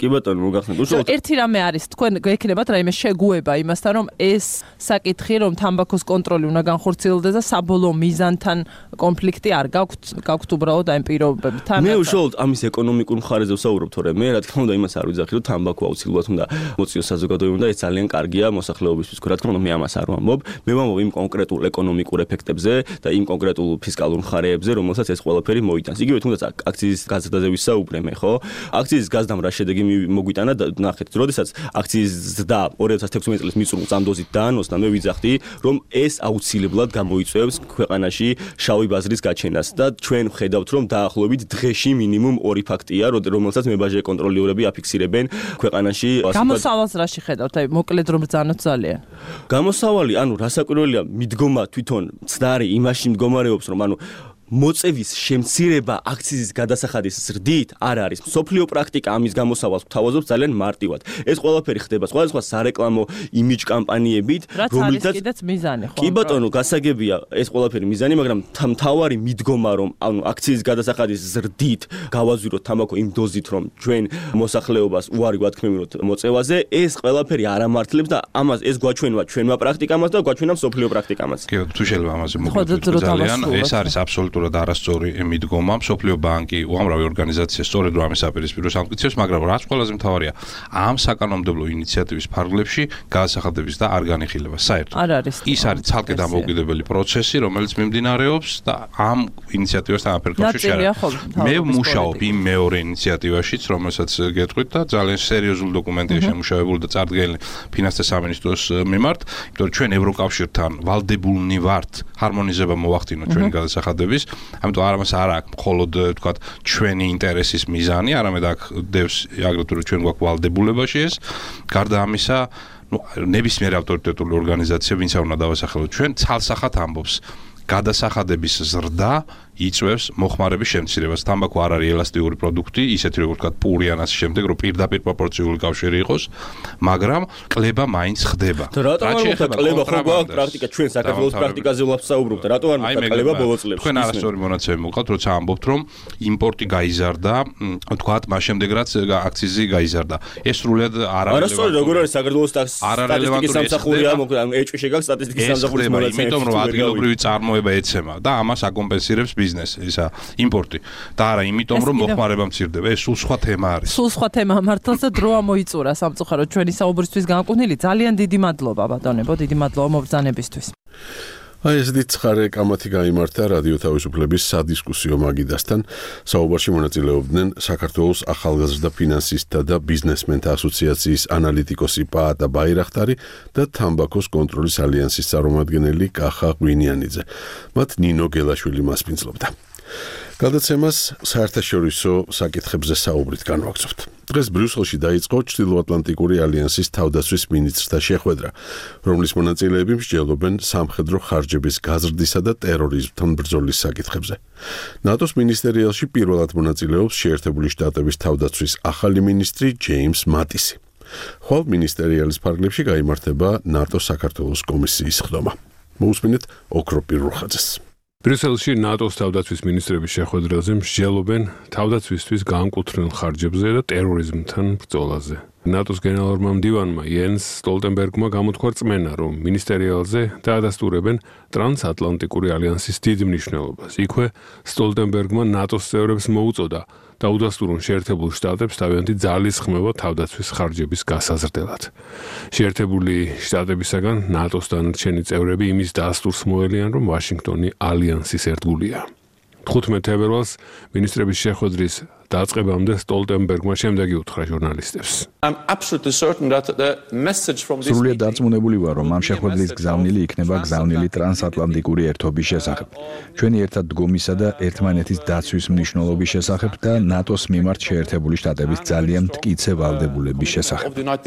კი ბატონო, მოგახსენეთ. უშუალოდ ერთი რამე არის, თქვენ გექნებათ რაიმე შეგუება იმასთან, რომ ეს საკითხი, რომ თამბაქოს კონტროლი უნდა განხორციელდეს და საბოლოო მიზანთან კონფლიქტი არ გაქვთ, გაქვთ უბრალოდ აი პირობებთან. მე უშუალოდ ამის ეკონომიკურ მხარეზე ვსაუბრობ, თორე მე რა თქმა უნდა იმას არ ვიძახი, რომ თამბაქო აუცილებლად უნდა მოწიოს საზოგადოებამ და ეს ძალიან კარგია მოსახლეობისთვის. რა თქმა უნდა მე ამას არ ვამბობ. მე ვამბობ იმ კონკრეტულ ეკონომიკურ ეფექტებზე და იმ კონკრეტულ ფისკალურ მხარეებზე, რომელსაც ეს ყველაფერი მოიტანს. იგივე თუნდაც აქციის გაზრდაზე ვისაუბრე მე, ხო? აქციის გაზრდამ რა შედეგი მოგვიტანა და ნახეთ, როდესაც აქციის ზრდა ორი ათას თექვსმეტი წლის მიწურულს ამ დოზით დაანოსდა, მე ვიძახდი, რომ ეს აუცილებლად გამოიწვევს ქვეყანაში შავი ბაზრის გაჩენას და ჩვენ ვხედავთ, რომ დაახლოებით დღეში მინიმუმ ორი ფაქტია, რომელსაც მებაჟე კონტროლერები აფიქსირებენ ქვეყანაში. გამოსავალს რაში ხედავთ? აი მოკლედ რომ ბრძანოთ ძალიან. გამოსავალი, ანუ რასაკვირველია, მიდგომა თვითონ ცდარი იმაში მდგომარეობს, რომ ანუ მოწევის შემცირება აქციის გადასახადის ზრდით არ არის. სოფლიო პრაქტიკა ამის გამოსავალს გვთავაზობს ძალიან მარტივად. ეს ყველაფერი ხდება სხვადასხვა სარეკლამო იმიჯ კამპანიებით, რომლითაც კიდეც მიზანი ხო? კი ბატონო, გასაგებია ეს ყველაფერი მიზანი, მაგრამ მთავარი მიდგომა, რომ ანუ აქციის გადასახადის ზრდით გავაზვიროთ თამბაქო იმ დოზით, რომ ჩვენ მოსახლეობას უარი გვათქმევინოთ მოწევაზე, ეს ყველაფერი არ ამართლებს და ამას ეს გვაჩვენება ჩვენმა პრაქტიკამაც და გვაჩვენება სოფლიო პრაქტიკამაც. კი, თუ შეიძლება ამაზე მოგვითხრათ ძალიან, ეს არის აბსოლუტურად არასწორი მიდგომა. მსოფლიო ბანკი, უამრავი ორგანიზაცია სწორედ რომ ამის აპირისპიროს ამტკიცებს, მაგრამ რაც ყველაზე მთავარია, ამ საკანონმდებლო ინიციატივის ფარგლებში გადასახადების და არ განიხილება საერთოდ. არ არის. ის არის ცალკე დამოუკიდებელი პროცესი, რომელიც მიმდინარეობს და ამ ინიციატივასთან აფერკავშირში არ არის. მე ვმუშაობ იმ მეორე ინიციატივაშიც, რომელსაც გეტყვით და ძალიან სერიოზულ დოკუმენტია შემუშავებული და წარდგენილი ფინანსთა სამინისტროს მიმართ, იმიტომ რომ ჩვენ ევროკავშირთან ვალდებულნი ვართ ჰარმონიზება მოვახდინოთ ჩვენი გადასახადების. ამიტომ არამას არ აქვს მხოლოდ თქვა ჩვენი ინტერესის მიზანი, არამედ აქ დევს აგრეთვე რომ ჩვენ გვაქვს ვალდებულებაში ეს. გარდა ამისა, ნუ ნებისმიერ ავტორიტეტული ორგანიზაცია, ვინც არ უნდა დავასახელოთ, ჩვენ ცალსახად ამბობს გადასახადების ზრდა იწვევს მოხმარების შემცირებას. თამბაქო არ არის ელასტიური პროდუქტი, ისეთი როგორც ვთქვათ პური ან ასე შემდეგ, რომ პირდაპირ პროპორციული კავშირი იყოს, მაგრამ კლება მაინც ხდება. რატო არ მოხდა კლება? ხო გვაქვს პრაქტიკა, ჩვენ საქართველოს პრაქტიკაზე ვსაუბრობთ. რატო არ მოხდა კლება ბოლო წლებში? თქვენ არასწორი მონაცემი მოგყავთ, როცა ამბობთ, რომ იმპორტი გაიზარდა, ვთქვათ, მას შემდეგ რაც აქციზი გაიზარდა. ეს სრულად არარელევანტურია. არასწორი, როგორ არის საქართველოს სტატისტიკის სამსახურია, ანუ ეჭვი შეგაქვს სტატისტიკის სამსახურის მონაცემები, იმიტომ რომ ადგილობრივი წარმოება ეცემა და ამას აკომპენსირებს ბიზნესი, ისა იმპორტი. და არა იმიტომ რომ მოხმარება მცირდება, ეს სულ სხვა თემა არის. სულ სხვა თემა მართლაც და დრო ამოიწურა სამწუხაროდ ჩვენი საუბრისთვის განკუთვნილი. ძალიან დიდი მადლობა ბატონებო, დიდი მადლობა მობრძანებისთვის. აი ესეთი ცხარე კამათი გაიმართა რადიო თავისუფლების სადისკუსიო მაგიდასთან. საუბარში მონაწილეობდნენ საქართველოს ახალგაზრდა ფინანსისტთა და ბიზნესმენთა ასოციაციის ანალიტიკოსი პაატა ბაირახტარი და თამბაქოს კონტროლის ალიანსის წარმომადგენელი კახა ღვინიანიძე. მათ ნინო გელაშვილი მასპინძლობდა. გადაცემას საერთაშორისო საკითხებზე საუბრით განვაგრძობთ. დღეს ბრიუსელში დაიწყო ჩრდილოატლანტიკური ალიანსის თავდაცვის მინისტრთა შეხვედრა, რომლის მონაწილეები მსჯელობენ სამხედრო ხარჯების გაზრდისა და ტერორიზმთან ბრძოლის საკითხებზე. ნატოს მინისტერიალში პირველად მონაწილეობს შეერთებული შტატების თავდაცვის ახალი მინისტრი ჯეიმს მატისი. ხვალ მინისტერიალის ფარგლებში გაიმართება ნატოს საქართველოს კომისიის ხდომა. მოусმინეთ ოქრო პირუხაძეს. ბრიუსელში ნატოს თავდაცვის მინისტრების შეხვედრაზე მსჯელობენ თავდაცვისთვის განკუთვნილ ხარჯებზე და ტერორიზმთან ბრძოლაზე. ნატოს გენერალურმა მდივანმა იენს სტოლტენბერგმა გამოთქვა რწმენა, რომ მინისტერიალზე დაადასტურებენ ტრანსატლანტიკური ალიანსის დიდ მნიშვნელობას. იქვე სტოლტენბერგმა ნატოს წევრებს მოუწოდა დაუდასტურონ შეერთებულ შტატებს თავიანთი ძალის ხმევა თავდაცვის ხარჯების გასაზრდელად. შეერთებული შტატებისაგან ნატოს დანარჩენი წევრები იმის დასტურს მოელიან, რომ ვაშინგტონი ალიანსის ერთგულია. თხუთმეტ თებერვალს მინისტრების შეხვედრის დაწყებამდე სტოლტენბერგმა შემდეგი უთხრა ჟურნალისტებს. სრულიად დარწმუნებული ვარ, რომ ამ შეხვედრის გზავნილი იქნება გზავნილი ტრანსატლანტიკური ერთობის შესახებ, ჩვენი ერთად დგომისა და ერთმანეთის დაცვის მნიშვნელობის შესახებ და ნატოს მიმართ შეერთებული შტატების ძალიან მტკიცე ვალდებულების შესახებ.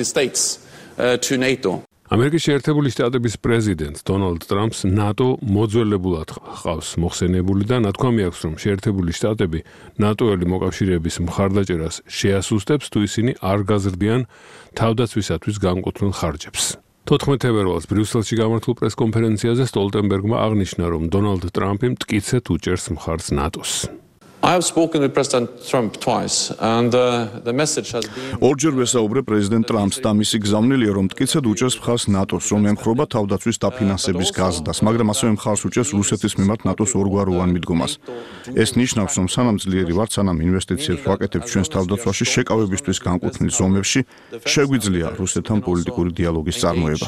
ამერიკის შეერთებული შტატების პრეზიდენტ დონალდ ტრამპს ნატო მოძველებულად ხავს მოხსენებული და ნათქვამი აქვს, რომ შეერთებული შტატები ნატოელი მოკავშირეების მხარდაჭერას შეასუსტებს, თუ ისინი არ გაზრდიან თავდაცვისათვის განკუთვნილ ხარჯებს. თოთხმეტ თებერვალს ბრიუსელში გამართულ პრესკონფერენციაზე სტოლტენბერგმა აღნიშნა, რომ დონალდ ტრამპი მტკიცედ უჭერს მხარს ნატოს. I have spoken with President Trump twice and uh, the message has been ორჯერ ვესაუბრე პრეზიდენტ ტრამპს და მისი გზავნილია რომ მტკიცედ უჭერს მხარს ნატოს რომ ემხრობა თავდაცვის დაფინანსების გაზრდას, მაგრამ ასევე მხარს უჭერს რუსეთის მიმართ ნატოს ორგვაროვან მიდგომას. ეს ნიშნავს რომ სანამ ძლიერი ვართ, სანამ ინვესტიციებს ვაკეთებთ ჩვენს თავდაცვაში შეკავებისთვის განკუთვნილ ზომებში, შეგვიძლია რუსეთთან პოლიტიკური დიალოგის წარმოება.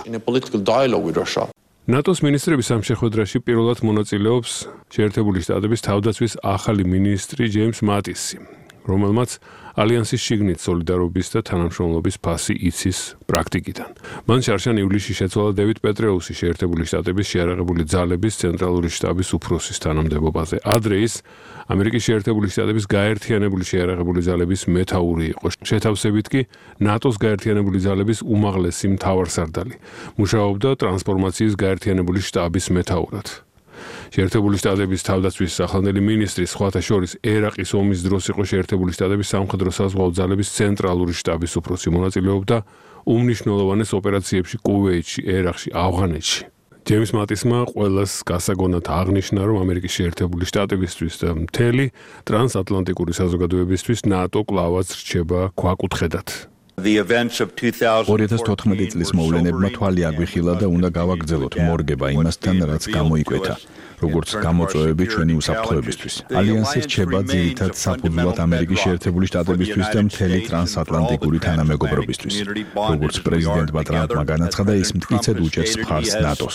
ნატოს მინისტრების ამ შეხვედრაში პირველად მონაწილეობს შეერთებული შტატების თავდაცვის ახალი მინისტრი ჯეიმს მატისი, რომელმაც ალიანსის შიგნით სოლიდარობის და თანამშრომლობის ფასი იცის პრაქტიკიდან. მან შარშან ივლისში შეცვალა დევიდ პეტრეუსი შეერთებული შტატების შეიარაღებული ძალების ცენტრალური შტაბის უფროსის თანამდებობაზე. ადრე ის ამერიკის შეერთებული შტატების გაერთიანებული შეიარაღებული ძალების მეთაური იყო. შეთავსებით კი ნატოს გაერთიანებული ძალების უმაღლესი მთავარსარდალი. მუშაობდა ტრანსფორმაციის გაერთიანებული შტაბის მეთაურად. შეერთებული შტატების თავდაცვის სახელმწიფო მინისტრის სხვათა შორის ერაყის ომის დროს იყო შეერთებული შტატების სამხედრო საზღვაო ძალების ცენტრალური შტაბის უფროსი, მონაწილეობდა უმნიშვნელოვანეს ოპერაციებში კუვეითში, ერაყში, ავღანეთში. ჯეიმს მატისმა ყველას გასაგონად აღნიშნა, რომ ამერიკის შეერთებული შტატებისთვის და მთელი ტრანსატლანტიკური საზოგადოებისთვის ნატო კლავაც რჩება ქვაკუთხედად. ორი ათას თოთხმეტი წლის მოვლენებმა თვალი აგვიხილა და უნდა გავაგრძელოთ მორგება იმასთან, რაც გამოიკვეთა, როგორც გამოწვევები ჩვენი უსაფრთხოებისთვის. ალიანსი რჩება ძირითად საფუძვლად ამერიკის შეერთებული შტატებისთვის და მთელი ტრანსატლანტიკური თანამეგობრობისთვის. როგორც პრეზიდენტმა ტრამპმა განაცხადა, ის მტკიცედ უჭერს მხარს ნატოს.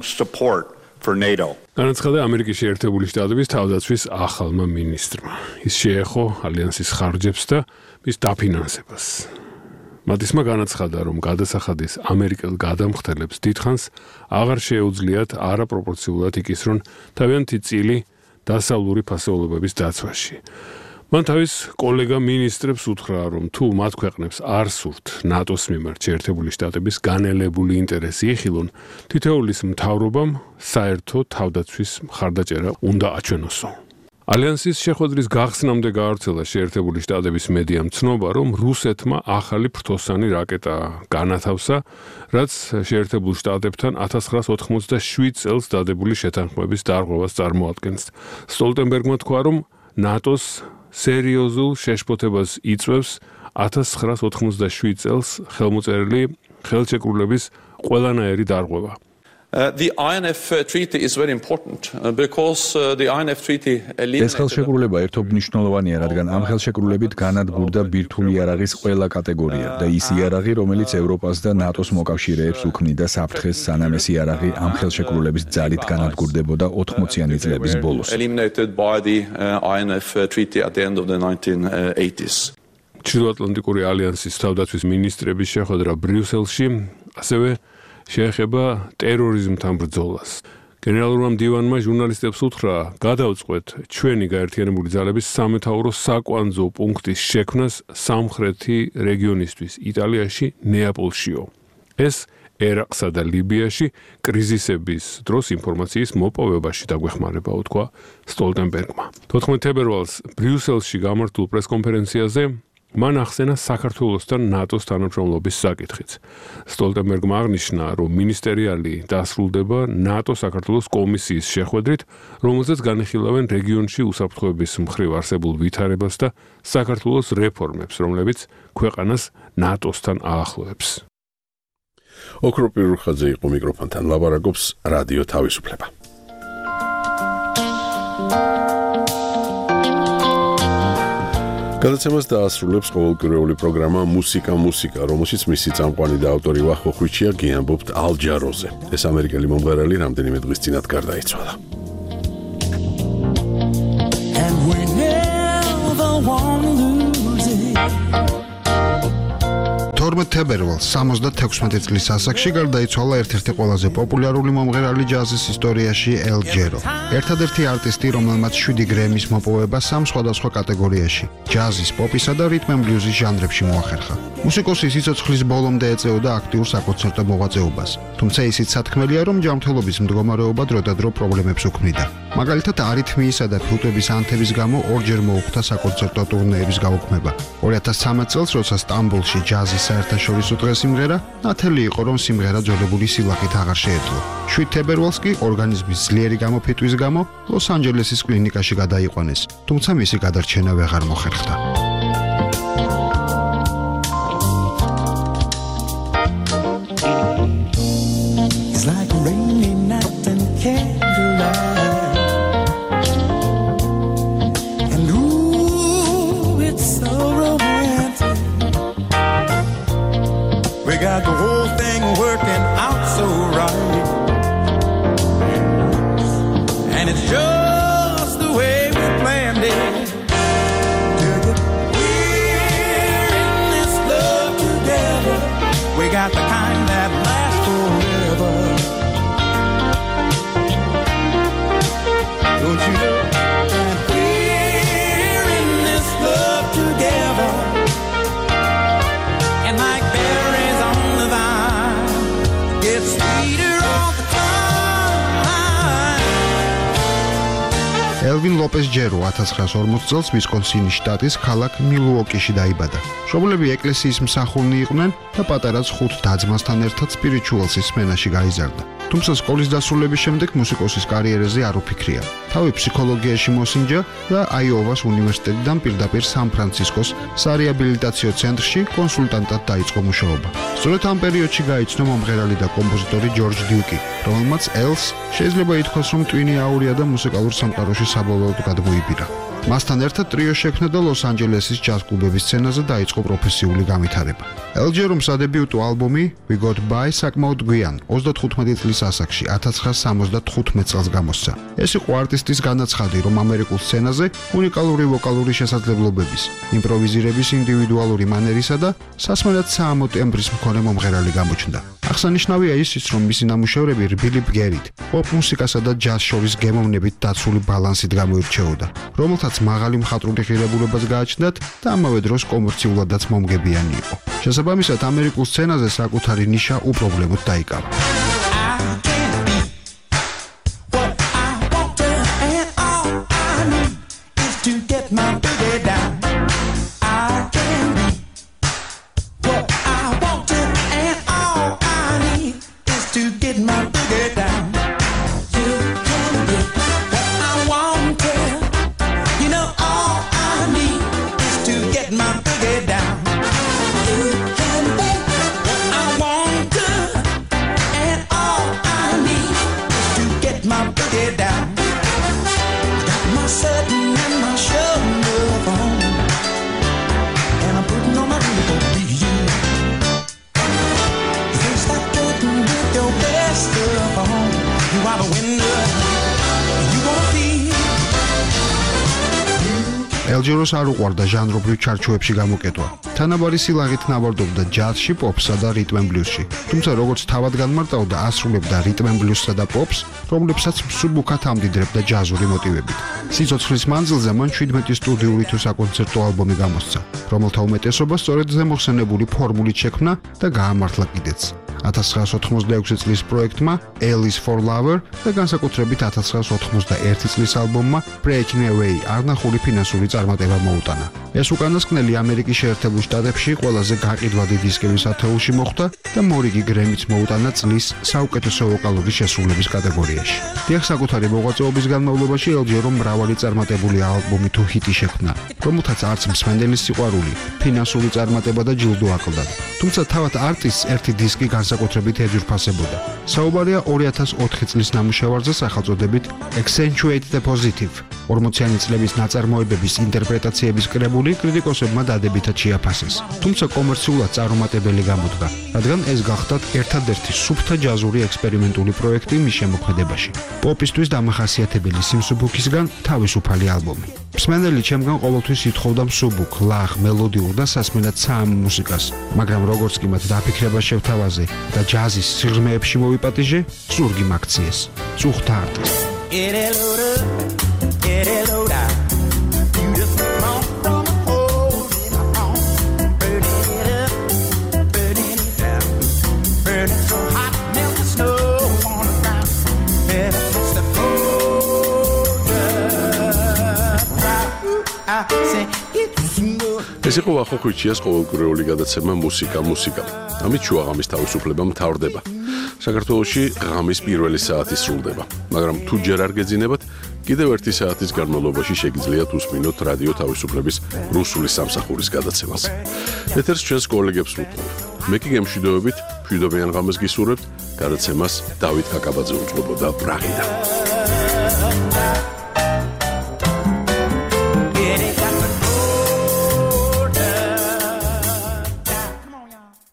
განაცხადა ამერიკის შეერთებული შტატების თავდაცვის ახალმა მინისტრმა. ის შეეხო ალიანსის ხარჯებს და მის დაფინანსებას. მატისმა განაცხადა, რომ გადასახადის ამერიკელ გადამხდელებს დიდხანს აღარ შეუძლიათ არაპროპორციულად იკისრონ თავიანთი წილი დასავლური ფასეულობების დაცვაში. მან თავის კოლეგა მინისტრებს უთხრა, რომ თუ მათ ქვეყნებს არ სურთ ნატოს მიმართ შეერთებული შტატების განელებული ინტერესი იხილონ, თითოეულის მთავრობამ საერთო თავდაცვის მხარდაჭერა უნდა აჩვენოსო. ალიანსის შეხვედრის გახსნამდე გაავრცელა შეერთებული შტატების მედიამ ცნობა, რომ რუსეთმა ახალი ფრთოსანი რაკეტა განათავსა, რაც შეერთებულ შტატებთან ათას ცხრაას ოთხმოცდაშვიდ წელს დადებული შეთანხმების დარღვევას წარმოადგენს. სტოლტენბერგმა თქვა, რომ ნატოს სერიოზულ შეშფოთებას იწვევს ათას ცხრაას ოთხმოცდაშვიდ წელს ხელმოწერილი ხელშეკრულების ყველანაირი დარღვევა. Uh, the I N F treaty is very important uh, because uh, the I N F treaty ეს ხელშეკრულება ერთობ მნიშვნელოვანია, რადგან ამ ხელშეკრულებით განადგურდა ბირთვული იარაღის ყველა კატეგორია და ის იარაღი, რომელიც ევროპას და ნატოს მოკავშირეებს უქმნიდა საფრთხეს, სანამ ეს იარაღი ამ ხელშეკრულების ძალით განადგურდებოდა ოთხმოციანი წლების ბოლოს. eliminated by the uh, I N F treaty at the end of the nineteen eighties. ჩრდილოატლანტიკური ალიანსის თავდაცვის მინისტრების შეხვედრა ბრიუსელში ასევე შეეხება ტერორიზმთან ბრძოლას. გენერალურმა მდივანმა ჟურნალისტებს უთხრა, გადავწყვეთ ჩვენი გაერთიანებული ძალების სამეთაურო საკვანძო პუნქტის შექმნას სამხრეთი რეგიონისთვის, იტალიაში, ნეაპოლშიო. ეს ერაყსა და ლიბიაში კრიზისების დროს ინფორმაციის მოპოვებაში დაგვეხმარება, უთქვა სტოლტენბერგმა. თოთხმეტ თებერვალს ბრიუსელში გამართულ პრესკონფერენციაზე მან ახსენა საქართველოსთან ნატოს თანამშრომლობის საკითხიც. სტოლტენბერგმა აღნიშნა, რომ მინისტერიალი დასრულდება ნატო-საქართველოს კომისიის შეხვედრით, რომელზეც განიხილავენ რეგიონში უსაფრთხოების მხრივ არსებულ ვითარებას და საქართველოს რეფორმებს, რომლებიც ქვეყანას ნატოსთან აახლოებს. ოქრო პირუხაძე იყო მიკროფონთან, ლაბარაკობს რადიო თავისუფლება. გადაცემას დაასრულებს ყოველკვირეული პროგრამა მუსიკა მუსიკა, რომელშიც მისი წამყვანი და ავტორი ვახო ხვიჩია გიამბობთ ალ ჯაროზე. ეს ამერიკელი მომღერალი რამდენიმე დღის წინათ გარდაიცვალა. And we never wanna lose it. თორმეტ თებერვალს სამოცდათექვსმეტი წლის ასაკში გარდაიცვალა ერთ-ერთი ყველაზე პოპულარული მომღერალი ჯაზის ისტორიაში ელ ჯერო. ერთადერთი არტისტი, რომელმაც შვიდი გრემის მოპოვება სამ სხვადასხვა კატეგორიაში: ჯაზის, პოპისა და რიტმ ენ ბლიუზის ჟანრებში მოახერხა. მუსიკოსი სიცოცხლის ბოლომდე ეწეოდა აქტიურ საკონცერტო მოღვაწეობას, თუმცა ისიც სათქმელია, რომ ჯანმრთელობის მდგომარეობა დროდადრო პრობლემებს უქმნიდა. მაგალითად, არითმიისა და ფილტვების ანთების გამო ორჯერ მოუხდა საკონცერტო ტურნეების გაუქმება. ორი ათას ცხრამეტ წელს, როცა სტამბოლში ჯაზის საერთაშორისო დღე სიმღერა, ნათელი იყო, რომ სიმღერა ძველებული სილაკით აღარ შეეძლო. შვიდ თებერვალს კი ორგანიზმის ძლიერი გამოფიტვის გამო ლოს-ანჯელესის კლინიკაში გადაიყვანეს, თუმცა მისი გადარჩენა ვეღარ მოხერხდა. It's like a rainy night and candlelight, and ooh, it's so romantic. We got the whole thing working out so right, and it's just the way we planned it. We're in this love together. We got the kind that lasts forever. Don't you know that we're in this love together? And like berries on the vine, gets sweeter all the time. ელვინ ლოპეს ჯერო ათას ცხრაას ორმოც წელს ვისკონსინის შტატის ქალაქ მილუოკიში დაიბადა. მშობლები ეკლესიის მსახურნი იყვნენ და პატარაც ხუთ და-ძმასთან ერთად სპირიჩუალსის სმენაში გაიზარდა. თუმცა სკოლის დასრულების შემდეგ მუსიკოსის კარიერაზე არ უფიქრია. თავი ფსიქოლოგიაში მოსინჯა და აიოვას უნივერსიტეტიდან პირდაპირ სან-ფრანცისკოს სარეაბილიტაციო ცენტრში კონსულტანტად დაიწყო მუშაობა. სწორედ ამ პერიოდში გაიცნო მომღერალი და კომპოზიტორი ჯორჯ დიუკი, რომელმაც ელს შეიძლება ითქვას, რომ ტვინი აურია და მუსიკალურ სამყაროში საბოლოოდ გადმოიბირა. მასთან ერთად ტრიო შექმნა და ლოს-ანჯელესის ჯაზ კლუბების სცენაზე დაიწყო პროფესიული განვითარება. ელ-ჯერომს სადებიუტო ალბომი We Got By საკმაოდ გვიან, ოცდათხუთმეტი წლის ასაკში, ათას ცხრაას სამოცდათხუთმეტ წელს გამოსცა. ეს იყო არტისტის განაცხადი, რომ ამერიკულ სცენაზე უნიკალური ვოკალური შესაძლებლობების, იმპროვიზირების ინდივიდუალური მანერისა და სასმელად საამო ტემბრის მქონე მომღერალი გამოჩნდა. აღსანიშნავია ისიც, რომ მისი ნამუშევრები რბილი ბგერით, პოპ მუსიკასა და ჯაზ შორის გემოვნებით დაცული ბალანსით გამოირჩეოდა, რომელთაც მაღალი მხატვრული ღირებულებაც გააჩნდათ და ამავე დროს კომერციულადაც მომგებიანი იყო. შესაბამისად, ამერიკულ სცენაზე საკუთარი ნიშა უპრობლემოდ დაიკავა. ელ-ჯეროს არ უყვარდა ჟანრობრივ ჩარჩოებში გამოკეტვა. თანაბარი სილაღით ნავარდობდა ჯაზში, პოპსა და რიტმ ენ ბლუსში. თუმცა როგორც თავად განმარტავდა, ასრულებდა რიტმ ენ ბლუსსა და პოპს, რომლებსაც მსუბუქად ამდიდრებდა ჯაზური მოტივებით. სიცოცხლის მანძილზე მან შვიდმეტი სტუდიური თუ საკონცერტო ალბომი გამოსცა, რომელთა უმეტესობა სწორედ ზემოხსენებული ფორმულით შექმნა და გაამართლა კიდეც. ათას ცხრაას ოთხმოცდაექვსი წლის პროექტმა L is for Lover და განსაკუთრებით ათას ცხრაას ოთხმოცდაერთი წლის ალბომმა Breaking Away არნახული ფინანსური წარმატება მოუტანა. ეს უკანასკნელი ამერიკის შეერთებულ შტატებში ყველაზე გაყიდვადი დისკების ათეულში მოხვდა და მორიგი გრემიც მოუტანა წლის საუკეთესო ვოკალური შესრულების კატეგორიაში. დიახ, საკუთარი მოღვაწეობის განმავლობაში ელ-ჯერომ მრავალი წარმატებული ალბომი თუ ჰიტი შექმნა, რომელთაც არც მსმენელის სიყვარული, ფინანსური წარმატება და ჯილდო აკლდათ. თუმცა თავად არტისტს ერთი დისკი განსაკუთრებით ეძურფასებოდა. საუბარია ორი ათას ოთხი წლის ნამუშევარზე სახელწოდებით Accentuate the Positive. ორმოციანი წლების ნაწარმოებების ინტერპრეტაციების კრებული კრიტიკოსებმა დადებითად შეაფასეს. თუმცა კომერციულად წარუმატებელი გამოდგა, რადგან ეს გახდათ ერთადერთი სუფთა ჯაზური ექსპერიმენტული პროექტი მის შემოქმედებაში. პოპისთვის დამახასიათებელი სიმსუბუქისგან თავისუფალი ალბომი. მსმენელი ჩემგან ყოველთვის ითხოვდა მსუბუქ, ლაღ, მელოდიურ და სასმელად საამო მუსიკას, მაგრამ როგორც კი მათ დაფიქრება შევთავაზე და ჯაზის სიღრმეებში მოვიპატიჟე, ზურგი მაქციეს. წუხდა არტისტს. ეს იყო ვახო ქუჩიას ყოველკვირეული გადაცემა მუსიკა მუსიკა. ამით შუაღამის თავისუფლება მთავრდება. საქართველოში ღამის პირველი საათი სრულდება, მაგრამ თუ ჯერ არ გეძინებათ, კიდევ ერთი საათის განმავლობაში შეგიძლიათ უსმინოთ რადიო თავისუფლების რუსული სამსახურის გადაცემას. ეთერს ჩვენს კოლეგებს ვუთმობ. მე კი გემშვიდობებით, მშვიდობიან ღამეს გისურვებთ. გადაცემას დავით კაკაბაძე უძღვებოდა პრაღიდან.